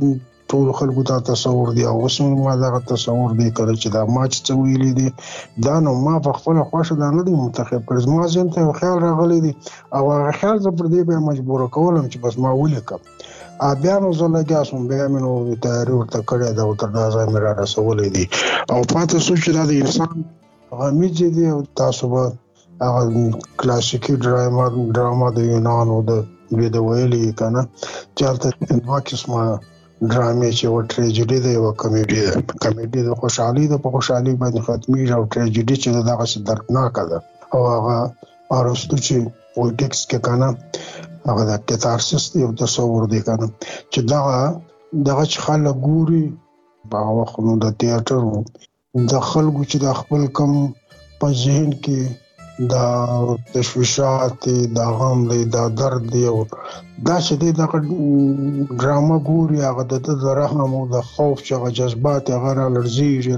ټول خلکو ته تصور دی او اوس ما دا تصور دی کړی چې دا ما چې څه ویلي دي دا نو ما په خپل خوښه دا نه دی منتخب کړی، ما ځین ته خیال راغلی دی او هغه خیال زه پر دې به مجبور کولم چې بس ما ولیکم. بیا نو زه لګیا سوم، بیا مې نو تیاري ورته کړې ده او تر دا ځای مې را رسولی دی او پاتې شو چې دا د انسان غمیز دی. او تاسو به هغه کلاسیکي ډراما د یونانو د ویلي که نه چې هلته دوه قسمه ډرامې چې یوه ټریجډي ده یوه کمیډي ده. کمیډي د خوشحالي ده، په خوشحالي باندې ختمیږي، او ټریجډي چې ده دغسې دردناکه ده او هغه ارسطو چې پویټکس کې که نه هغه د کتارسس یو تصور دی که نه چې دغه چې خلک ګوري په هغه وخت نو د تیاتر د خلکو چې د خپل کم په ذهن کې دا تشویشات دی، دا غم دی، دا درد دی او دا چې دی دغه ډرامه ګوري هغه د رحم او د خوف چې هغه جذبات هغه رالړزېږي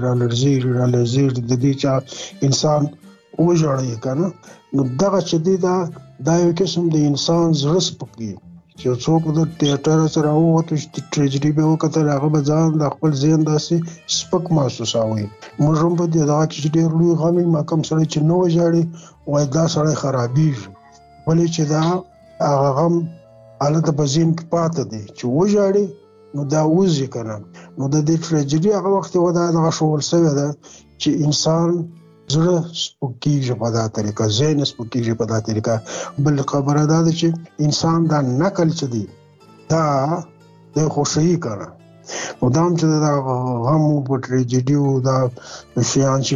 د دې چې انسان وژاړي که نه نو دغه چې دی دا یو قسم د انسان زړه سپکوي چې څوک د تیاتر سره ووتو چې ټریجډي به وکتل هغه به ځان د خپل ذهن داسې سپک محسوسوي. موږ هم په دې دغه چې ډېر لوی غم وي ما کوم سړی چې نه وژاړي وایي دا سړی خرابېږي، ولې چې دا هغه غم هلته په ذهن کې پاته دی چې وژاړي نو دا وځي که نه. نو د دې ټریجډي هغه وخت یوه دغه ښوول سوې ده چې انسان زړه سپکېږي په دا طریقه، ذهن سپکېږي په دا طریقه. بل خبره دا ده چې انسان دا نقل چې دی دا د خوښوي که نه نو دا هم چې دا غم په ټریجډي او دا شیان چې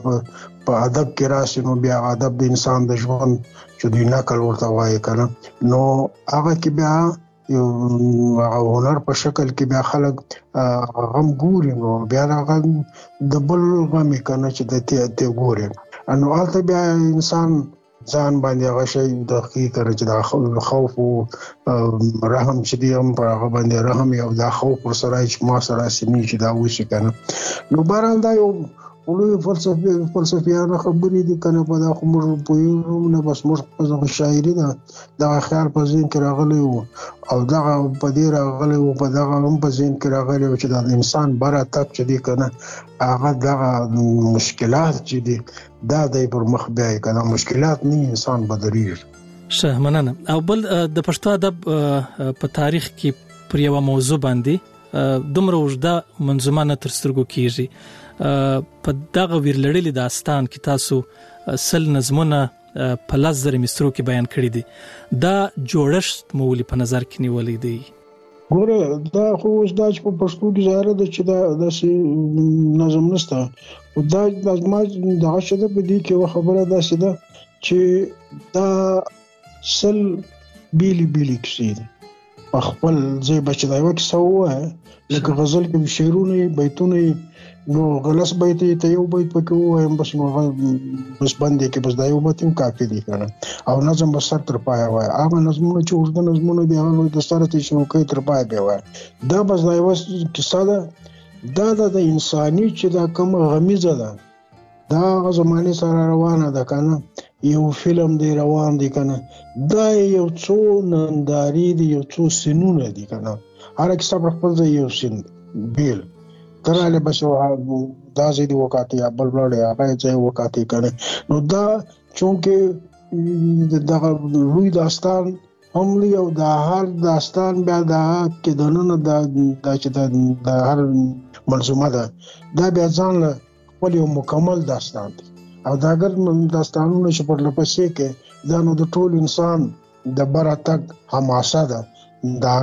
په ادب کې راشي نو بیا ادب د انسان د ژوند چې دوی نقل ورته وایي که نه نو هغه کې بیا یو هنر په شکل کې بیا خلک غم ګوري نو بیا هغه د بل غم یې که نه چې د ګوري نو هلته بیا انسان ځان باندې هغه شی دقیق کړي چې دا خوف او رحم چې دی هم په هغه باندې رحم او دا خوف پر سره چې ما سره سني چې دا وشي که نه نو بهرحال دا یو لوی فلسفیانه خبرې دي که نه په دا خو موږ پوهېږو نه بس موږ په دغه شاعري ده دغه خیال په ذهن کې راغلی و او دغه په دې راغلی و په دغه هم په ذهن کې راغلی و چې د انسان بره تک چې دی که نه هغه دغه مشکلات چې دي دا دی پر مخ بیایي که نه مشکلات نه انسان بدلېږي. ښه مننه. او بل د پښتو ادب په تاریخ کې پر یوه موضوع باندې دومره اوږده منظومه نه تر سترګو کېږي. په دغه ویرلړلي داستان کې تاسو 100 نظمونه په 10,000 مصرو کې بیان کړي دي. دا جوړښت مو ولې په نظر کې نیولی دی؟ ګوره دا خو اوس دا چې په پښتو کې ظاهره ده چې دا داسې نظم نشته دا ما دغه څه ده په دې کې یوه خبره داسې ده چې دا 100 بیلې کیسې دي په خپل ځای به چې دا یوه کیسه ووایه لکه غزل کې شعرونه بیتونه نو غلس بیت ته یو بیت پکې ووایم بس نو بس باندې کې بس دا یو بیت هم کافي دی کنه او نظم بس تر پای وای هغه نظمونه چې ورته نظمونه دی هغه د سره ته شنو کوي تر پای به وای دا بس دا یو کیسه ده دا د انساني چې دا کوم غمیزه ده دا زمانه سره روانه ده کنه یو فلم دی روان دی کنه دا یو څو ننداري دی یو څو سنونه دی کنه هر کیسه پر خپل ځای یو سن بیل تراله بس دا زیدي وکاتی بل بل هغه ځای وکاتی کنه نو دا چونکه دغه لوی داستان هم یو د هر داستان بیا دا کې دنه دا چې د هر منظومه ده دا بیا ځان له خپل یو مکمل داستان دی او دا اگر داستانونه چې پر لپسې کې دا نو د ټول انسان د بره تک حماسه ده دا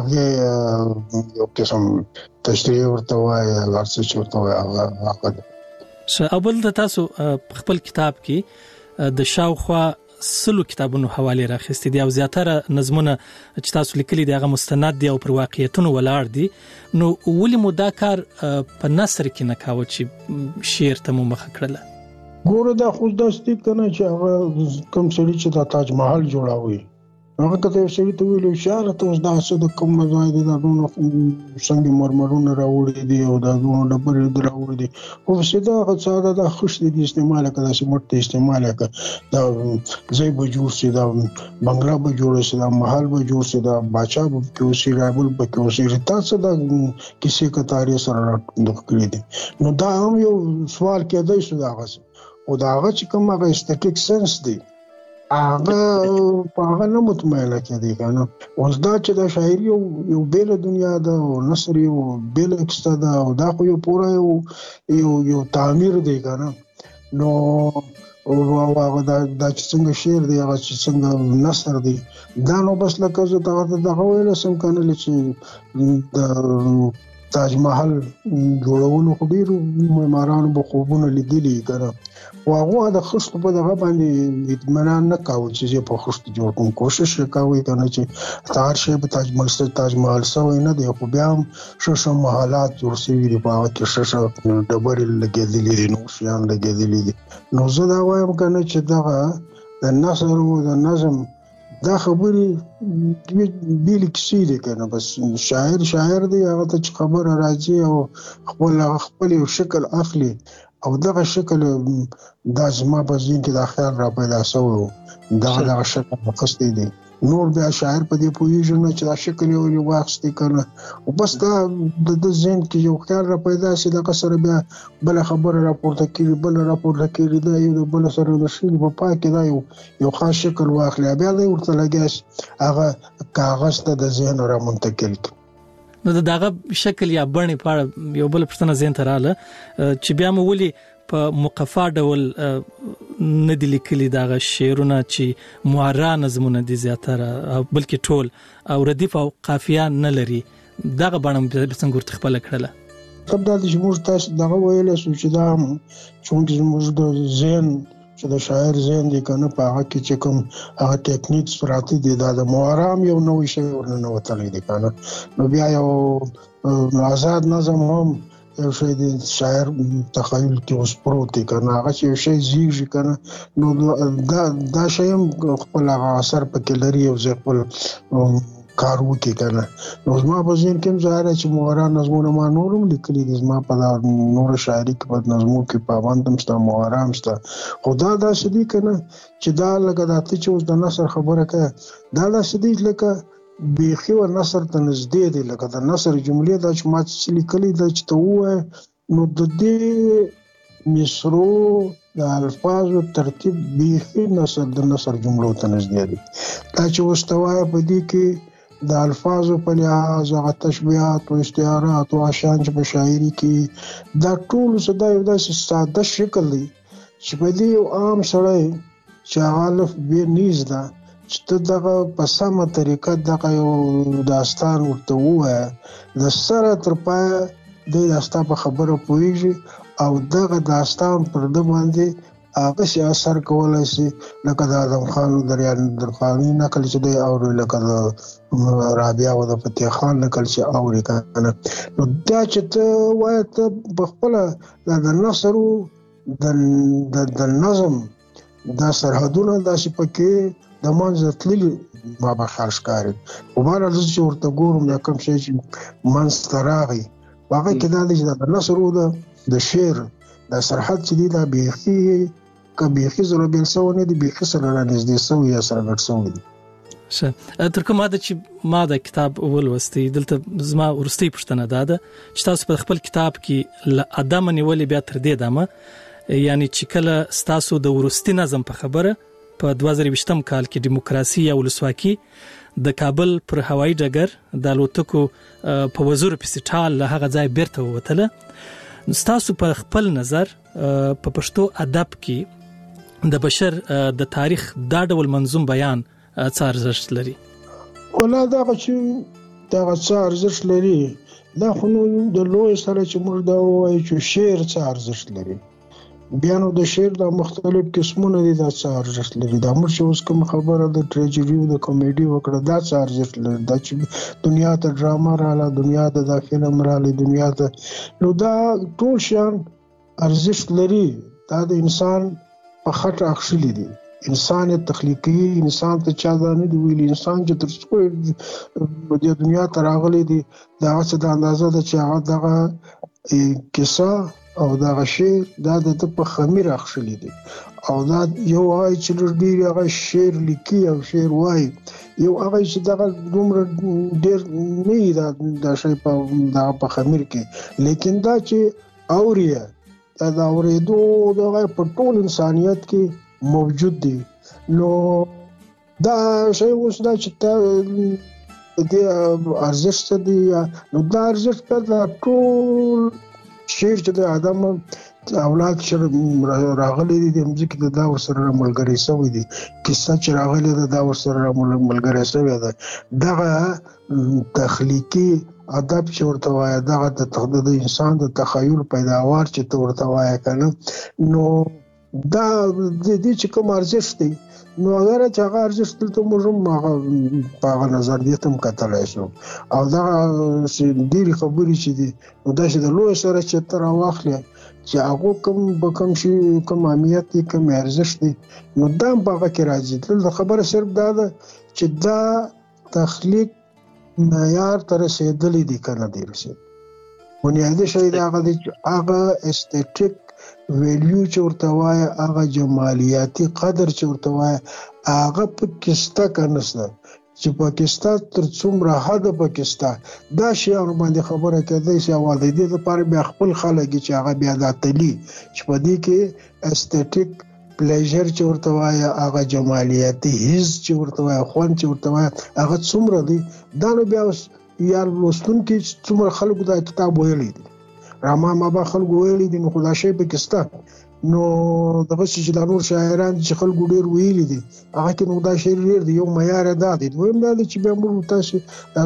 یو قسم تشریح ورته وایي ورڅ چې ورته وایي هغه اول د تاسو خپل کتاب کې د شاوخوا 100 کتابونو حواله راخستې دي او زیاتره نظمونه چې تاسو لیکلي دي هغه مستند دي او پر واقعیتونو ولاړ دي نو ولې مو دا کار په نثر کې نه کاوه چې شعر ته مو مخه کړله؟ ګوره دا خو داسې کنه چې هغه کوم سړي چې د تاج محل جوړاوي هغه کته شي ته ویلو اشاره ته اوس دا څه د کوم ځای دی دا نو څنګه مرمرونه راوړي دي او دا نو ډبرې راوړي دي او سیدا غڅا دا خوش دي استعمال کړه چې مټ استعمال کړه دا ځای به جوړ شي دا بنگلا به جوړ شي دا محل به جوړ شي دا باچا به کوسي رابل به کوسي تاسو دا کسی کتاري سره دغه کړی دي نو دا هم یو سوال کېدای شي دا غس او دا هغه چې کوم هغه استټیک سنس دی هغه په هغه نه مطمئنه کېدی کنه اوس دا چې د شاعري یو بیل دنیا ده او نثر یو بیل اکستا ده او دا خو یو پوره یو تعمیر دی کنه نو او هغه دا چې څنګه شعر دی هغه چې څنګه نثر دی دا نو بس لکه زه دغه ویل سم کنه چې د تاج محل جوړولو خو ډېرو معمارانو به خوبونه لیدلي کنه او هغه د خښتو په دغه باندې اطمینان نه کاوه چې په خښتو جوړ کوم کوشش وکوي کنه چې هر شی په تاج محل سوی نه دی خو بیا هم ښه محلات جوړ شوي دي په هغه کې ښه ډبرې لګېدلي دي نور شیان لګېدلي دي نو زه دا وایم کنه چې دغه د نثر او د نظم دا خبرې بیل کسی دی کنه بس شاعر دی هغه ته چې خبره راځي او خپل یو شکل اخلي او دغه شکل دا زما په ذهن کې دا خیال را پیدا شوی دغه شکل مخستی دی نور بیا شاعر په دې پوهیږي نه چې دا شکل یو واخستې کنه او بس دا د ذهن کې یو خیال را پیدا شي دغه سره بیا بل خبره راپورته کیږي دا یو بل سره د شی په پاکه دا یو خاص شکل واخلي بیا دا ورته لګیږي هغه کاغذ ته د ذهن را منتقل کی نو دغه شکل یا بڼه په یو بل پښتنه ذهن ته رااله چې بیا مو ولي په مقفا ډول نه دي لیکلي دغه شعرونه چې معرا نظمونه دي زیاتره بلکې ټول او ردیف او قافیه نه لري دغه باندې څنګه ورته خپل کړله کله چې موږ تاسو دغه ویل چې دا چې موږ د ذهن چې د شاعر ذهن دی کنه په هغه کې چې کوم هغه ټیکنیکس پراتی دي دا د معرام یو نوې شی ورننه وتلی دی کنه نو بیا یو آزاد نظم هم یو شی د شاعر تخیل کې اوس پروت دی کنه هغه چې یو شی زیږي کنه نو دا شی هم خپل اثر پکې لري او زه خپل کار وکړي کنه نو زما په ذهن کې ظاهر چې مورا نظمونه ما نورم لیکلي دي زما په نور شاعري کې په نظمو کې پابندم ستا مورا هم ستا خدا دا شدي کنه چې دا لکه دا چې اوس د نثر خبره کوي دا شدي لکه بیخي و نثر ته نږدې دی لکه د نثر جملې دا چې ما چې لیکلي دا چې ته ووایې نو د دې مصرو د الفاظو ترتیب بیخي د نثر جملو ته نږدې دی دا چې اوس ته وایې په دې کې د الفاظو په لحاظ هغه تشبیهات او استعارات او اشعار چې په شاعري کې دا ټول څه دا یو داسې ساده شکل دی چې په دې یو عام سړی چې هغه الف ب نیز ده چې ته دغه په سمه طریقه دغه یو داستان ورته ووایه د سره تر پایه دی داستا په خبره پوهیږي او دغه داستان پر ده باندې هغه شي اثر کولی شي لکه د اعظم خان درخاني نقل چې دی اوري لکه د رابعه او د فتح خان نقل چې اوري کنه نو دا چې ته وایه ته په خپله د نثر د نظم دا سرحدونه داسې پکې د منځ تللي ما به خیال ښکاري خو بهرحال زه چې ورته ګورم دا کوم شی چې منځ ته راغی هغه کې دا دی چې د نثر او د شعر دا سرحد چې دی دا بیخي زره بیل سوی نه دی بیخي سره رانږدې سوی یا سره ګډ سوی دی تر کومه ده چې ما د کتاب ولوستی دلته زما وروستۍ پوښتنه دا ده چې تاسو په خپل کتاب کې له ادم نیولې بیا تر دې دمه یعنی چې کله ستاسو د وروستي نظم په خبره په 2020م کال کې دیموکراسي او ولسواکي د کابل پر هوایي ډګر د الوتکو په وزیر پسټال له هغه ځای بیرته ووتله ستاسو په خپل نظر په پښتو ادب کې د بشر د تاریخ دا ډول منظوم بیان څه ارزښت لري ولا دا څه ارزښت لري دا خو نو د لوی سره چې موږ دا وایو چې شعر څه ارزښت لري بیا نو د شعر د مختلف قسمونه دي دا څه ارزښت لري دا موږ چې اوس کوم خبره د ټریجډي او د کامیډي وکړه دا څه ارزښت لري دا چې دنیا ته ډراما رااله دنیا ته د فلم رااله دنیا ته نو دا ټول شیان ارزښت لري دا د انسان په خټه اخښلي دي انسان تخلیقي انسان ته چا دا نه دی ویلي. انسان چې تر څو د دنیا ته راغلی دی د هغه څه د اندازه ده چې هغه دغه کیسه او دغه شعر دا د ده په خمیر اخښلي دي او دا یو هغه چې لږ ډېر هغه شعر لیکي او شعر وایي، یو هغه چې دغه دومره ډېر نه وي دا شی په خمیر کې، لیکن دا چې اوري دا د اورېدو دغه په ټول انسانیت کې موجود دی. نو دا شی اوس دا چې د ارزښت دی، نو دا ارزښت په دا ټول شعر چې د آدم اولاد چې راغلی دي د مځکې ته دا ورسره ملګری شوی دی، کیسه چې راغلی ده دا ورسره ملګری شوی ده. دغه تخلیقي ادب چې ورته وایه، دغه د انسان د تخیل پیداوار چې ته ورته وایه که نه، نو دا د دې چې کوم ارزښت دی، نو اگر چې هغه ارزښت دلته موږ هم په هغه نظریه ته هم کتلی شو. او دغه ډېرې خبرې چې دي نو داسې د لویو سره چې ته راواخلې چې هغو کوم شي کوم اهمیت دی کوم ارزښت دی، نو دا هم په هغه کې راځي. دلته خبره صرف دا ده چې دا تخلیق معیار ته رسېدلی دی که نه دی رسېدلی. بنیادي شی د هغه دی چې هغه استیټیک ویلیو چې ورته وایه، هغه جمالیاتي قدر چې ورته وایه، هغه پکې شته که نشته، چې پکې شته تر څومره حده پکې شته. دا شیانو باندې خبره کېدی شي او د دې لپاره بیا خپل خلک چې هغه بیا دا تلي چې په دې کې استیټیک پلیژر چې ورته وایه، هغه جمالیاتي حس چې ورته وایه، خوند چې ورته وایه، هغه څومره دی. دا نو بیا یا لوستونکي څومره خلکو دا کتاب ویلی دی، رحمان بابا خلکو ویلی دي، نو خو دا شی پکې شته. نو دغه چې دا نور شاعران چې خلکو ډېر ویلي دي هغه کې نو دا شی ډېر دی. یو معیار دا دی. دویم دا دی چې بیا موږ تاسو دا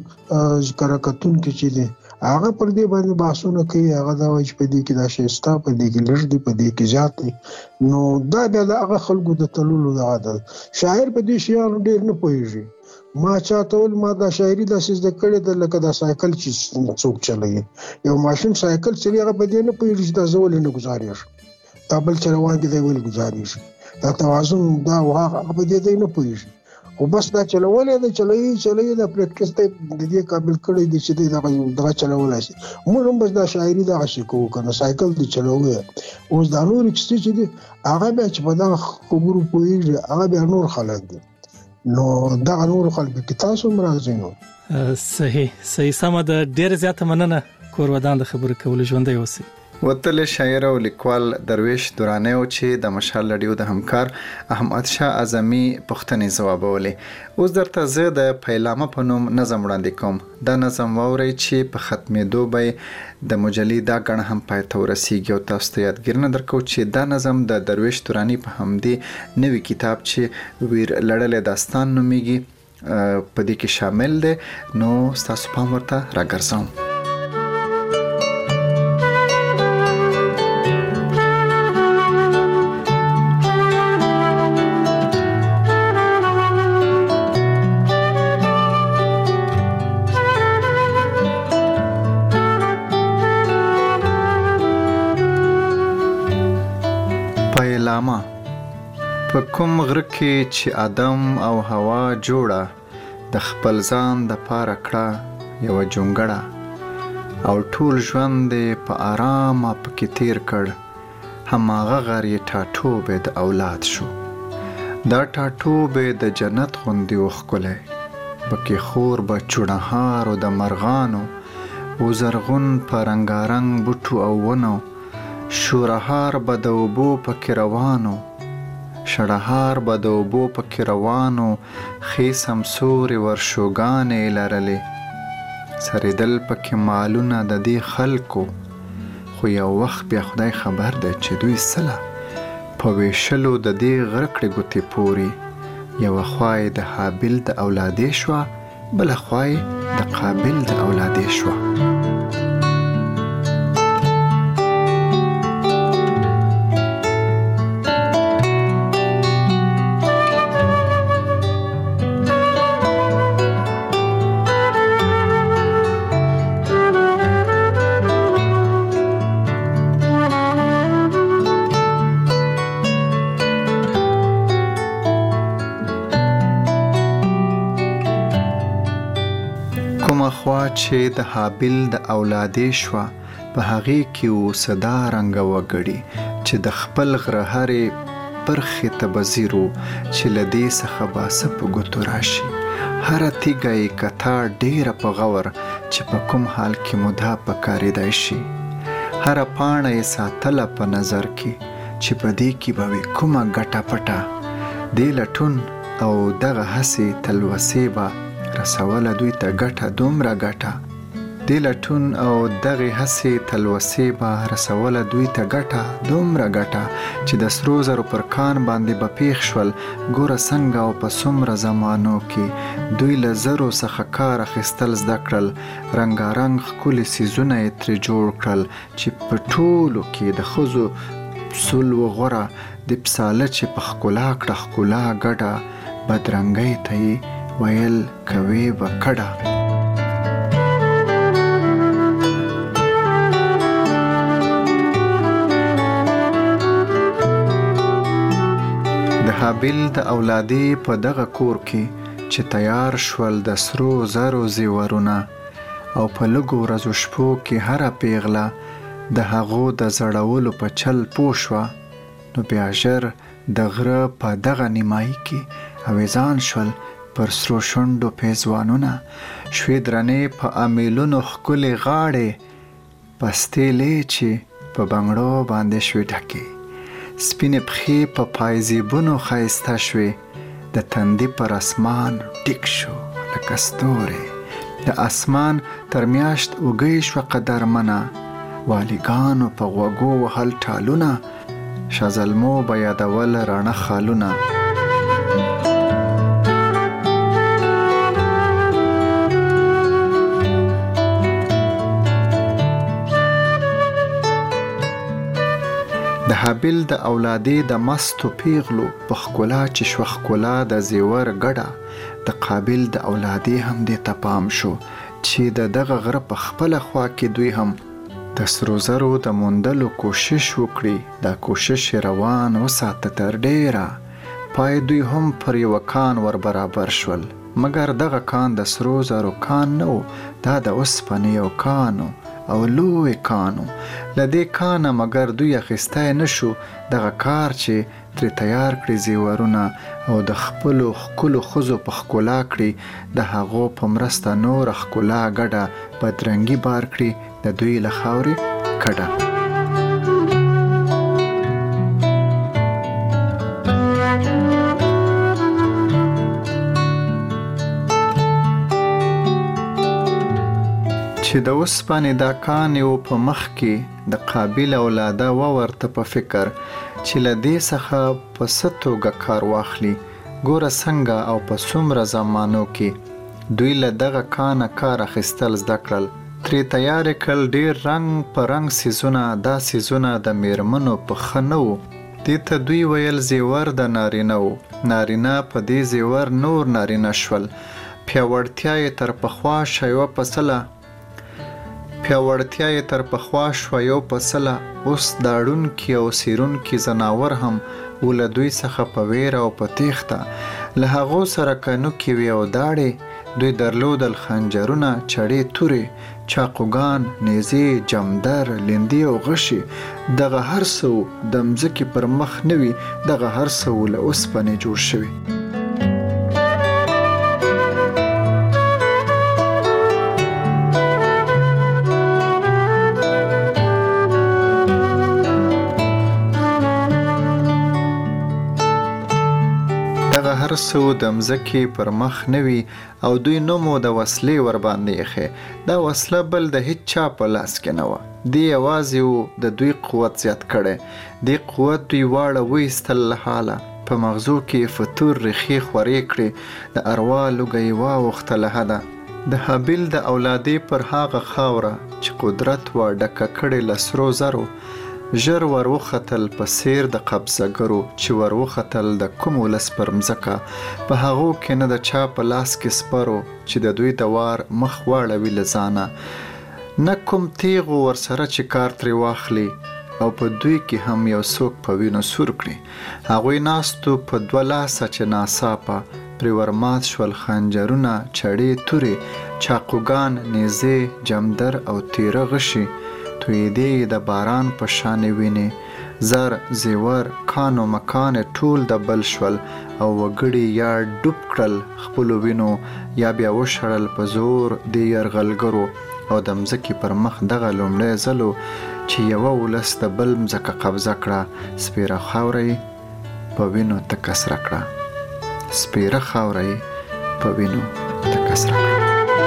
زموږ کره کتونکي چې دي هغه پر دې باندې بحثونه کوي، هغه دا وایي چې په دې کې دا شی شته، په دې کې لږ دی، په دې کې زیات دی. نو دا بیا د هغه خلکو د تللو دغه ده. شاعر په دې شیانو ډېر نه پوهېږي. ما چاته ویل ما دا شاعري داسې زده کړې ده لکه دا سایکل چې څوک چلوي، یو ماشین سایکل چلوي، هغه په دې نه پوهېږي چې دا زه ولې نه ګزارېږم، دا بل چې روان دی دی ولې ګزارېږي، دا توازن دا هغه په دې دی نه پوهېږي. خو بس دا چلولی دی، چلوي دا پریکټس دی د دې قابل کړی دی چې دی دغه چلولی شي. موږ هم بس دا شاعري دغسې کوو که نه، سایکل دی چلوي. اوس دا نورې کیسې چې دي هغه بیا چې په دغه خبرو پوهېږي هغه بیا نور خلک دي. نو دغه نور خلکو کې تاسو هم راځئ. نو صحیح سمه ده. ډېره زیاته مننه کورودان د خبرو کولو ژوندی اوسئ. وتل شاعر او لیکوال درویش درانی او چې د مشال رادیو د همکار احمد شاه اعظمي پوښتنې ځوابولې. اوس درته زه د پیلامه په نوم نظم وړاندې کوم. دا نظم واورئ چې په ختمېدو به د مجلې دا ګڼه هم پای ته ورسیږي او تاسو ته یادګیرنه درکو چې دا نظم د درویش درانی په همدې نوي کتاب چې ویر لړلې داستان نومیږي په دې کې شامل دی. نو ستاسو پام ورته راګرځوم. په کوم غره کې چې آدم او حوا جوړه د خپل ځان د پاره کړه یو جونګړه او ټول ژوند په آرام پکې تیر کړ هماغه غر یې ټاټوبې د اولاد شو دا ټاټوبې د جنت غوندې وښکلی پکې خور به چوڼهار او د مرغانو و زرغون په رنګارنګ بوټو او ونو شورهار به د اوبو پکې روانو شړهار به د اوبو پکې روانو ښې سمسورې ورشوګانې لرلې سریدل پکې مالونه د دې خلکو خو یو وخت بیا خدای خبر دی چې دوی سله په ویشلو د دې غره کړې ګوتې پورې یوه خوا یې د حابل د اولادې شوه بله خوا یې د قابل د اولادې شوه. چې د حابیل د اولادې شوه په هغې کې اوسه دا رنګه وګړي چې د خپل غره هرې برخې ته به ځیرو چې له دې څخه به څه په ګوتو راشي. هره تیږه یې کته ډېره په غور چې په کوم حال کې مو دا پکارېدای شي. هره پاڼه یې ساتله په نظر کې چې په دې کې به وي کومه ګټه پټه. دې لټون او دغه هسې تلوسې به رسوله دوی ته ګټه دومره ګټه. دې لټون او دغه هسې تلوسې به رسوله دوی ته ګټه دومره ګټه چې د سرو زرو پر کان باندې به پیښ شول. ګوره څنګه او په څومره زمانو کې دوی له زرو څخه کار اخیستل زده کړل. رنګارنګ ښکلي څیزونه یې ترې جوړ کړل چې په ټولو کې د ښځو سلو غوره د پساله چې په ښکلا کړه ښکلا ګډه بدرنګۍ ته یې ویل کوې به کډه. د حابیل د اولادې په دغه کور کې چې تیار شول د سرو زرو زیورونه او په لږو ورځو شپو کې هره پیغله د هغو د زړولو په چل پوه شوه، نو بیا ژر د غره په دغه نیمایي کې اویزان شول پر سرو شونډو پیزوانونه. شوې درنې په امیلونو ښکلې غاړې پستېلې چې په بنګړو باندې شوې ډکې. سپینې پښې په پایزیبونو ښایسته شوې. د تندي پر اسمان ټیک شو لکه ستورې. د اسمان تر میاشت اوږۍ شوه قدرمنه. والیګانو په غوږو وهل ټالونه، شازلمو به یادول رڼه خالونه. د حابیل د اولادې د مستو پیغلو په ښکلا چې شوه ښکلا د زیور ګډه. د قابل د اولادې هم دې ته پام شو چې د دغه غره په خپله خوا کې دوی هم د سرو زرو د موندلو کوشش وکړي. دا کوشش روان وساته تر ډیره پای دوی هم پر یوه کان ور برابر شول. مګر دغه کان د سرو زرو کان نه و، دا د اوسپنې یو کان او لوی کانو. له دې کانه مګر دوی اخیستی نه شو دغه کار چې ترې تیار کړي زیورونه او د خپلو ښکلو ښځو په ښکلا کړي. د هغو په مرسته نوره ښکلا ګډه بدرنګي بار کړي د دوی له خاورې کډه. چې د اوسپنې دا کان یو په مخ کې د قابل اولاده ورته په فکر چې له دې څخه په څه توګه کار واخلي. ګوره څنګه او په څومره زمانو کې دوی له دغه کانه کار اخیستل زده کړل. ترې تیار کړل ډېر رنګ په رنګ څیزونه. دا څیزونه د میرمنو په ښه نه وو. دې ته دوی ویل زیور د نارینه وو. نارینه په دې زیور نور نارینه شول. پیاوړتیا یې تر پخوا شوه یو په سله. اوس داړونکي او سیرونکي زناور هم و له دوی څخه په ویره او په تیښته. له هغو سره کنوکې وې او داړې. دوی درلودل خنجرونه، چړې، تورې، چاقوګان، نیزې، جمدر، لیندې او غشي. دغه هر څه د مځکې پر مخ نه وي، دغه هر څه له اوسپنې جوړ شوي. هر څه د مځکې پر مخ نه وي او دوی نوم د وسلې ور باندې ایښی. دا وسله بل د هیڅ چا په لاس کې نه وه. دې یوازې د دوی قوت زیات کړی. دې قوت دوی واړه وایستل له حاله. په مغزو کې فتور ریښې خورې کړې. د اروا لوږه یې واوښته له حده. د حابیل د اولادې پر هغه خاوره چې قدرت وه ډکه کړې له سرو زرو، ژر ور وختل په سیر د قبضهګرو چې ور وختل د کوم ولس پر مځکه. په هغو کې نه د چا په لاس کې سپرو چې د دوی د وار مخ واړوي له ځانه، نه کوم تیغو ورسره چې کار ترې واخلي او په دوی کې هم یو څوک په وینو سور کړي. هغوی ناستو په دوه لاسه چې ناڅاپه پرې ورمات شول خنجرونه، چړې، تورې. چاقوګان، نیزې، جمدر او تیره غشي تویدې د باران په شانې وینې، زر، زیور، کان و مکان ټول د بل شول او وګړي یا ډوب کړل خپلو وینو یا بیا وشړل په زور د یرغلګرو. او د مځکې پر مخ دغه لومړی ځلو چې یوه ولس د بل مځکه قبضه کړه، سپیره خاوره یې په وینو تکه سره کړه. سپیره خاوره یې په وینو تکه سره کړه.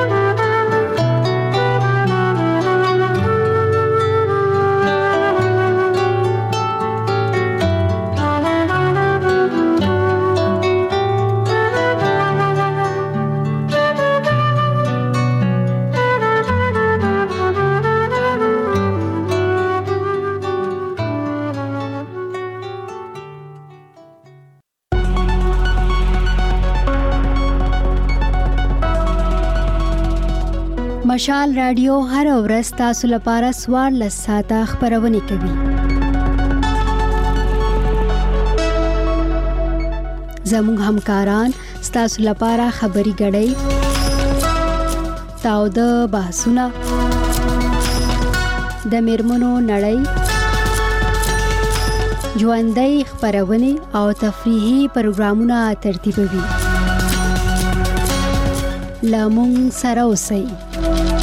مشال رادیو هر ورځ تاسو لپاره 14 ساعته خبرونه کوي. زموږ همکاران تاسو لپاره خبري غړي تاوده بحثونه د میرمنو نړۍ ژوندۍ خبرونه او تفریحي پروګرامونه ترتیبوي. لامون سره اوسئ.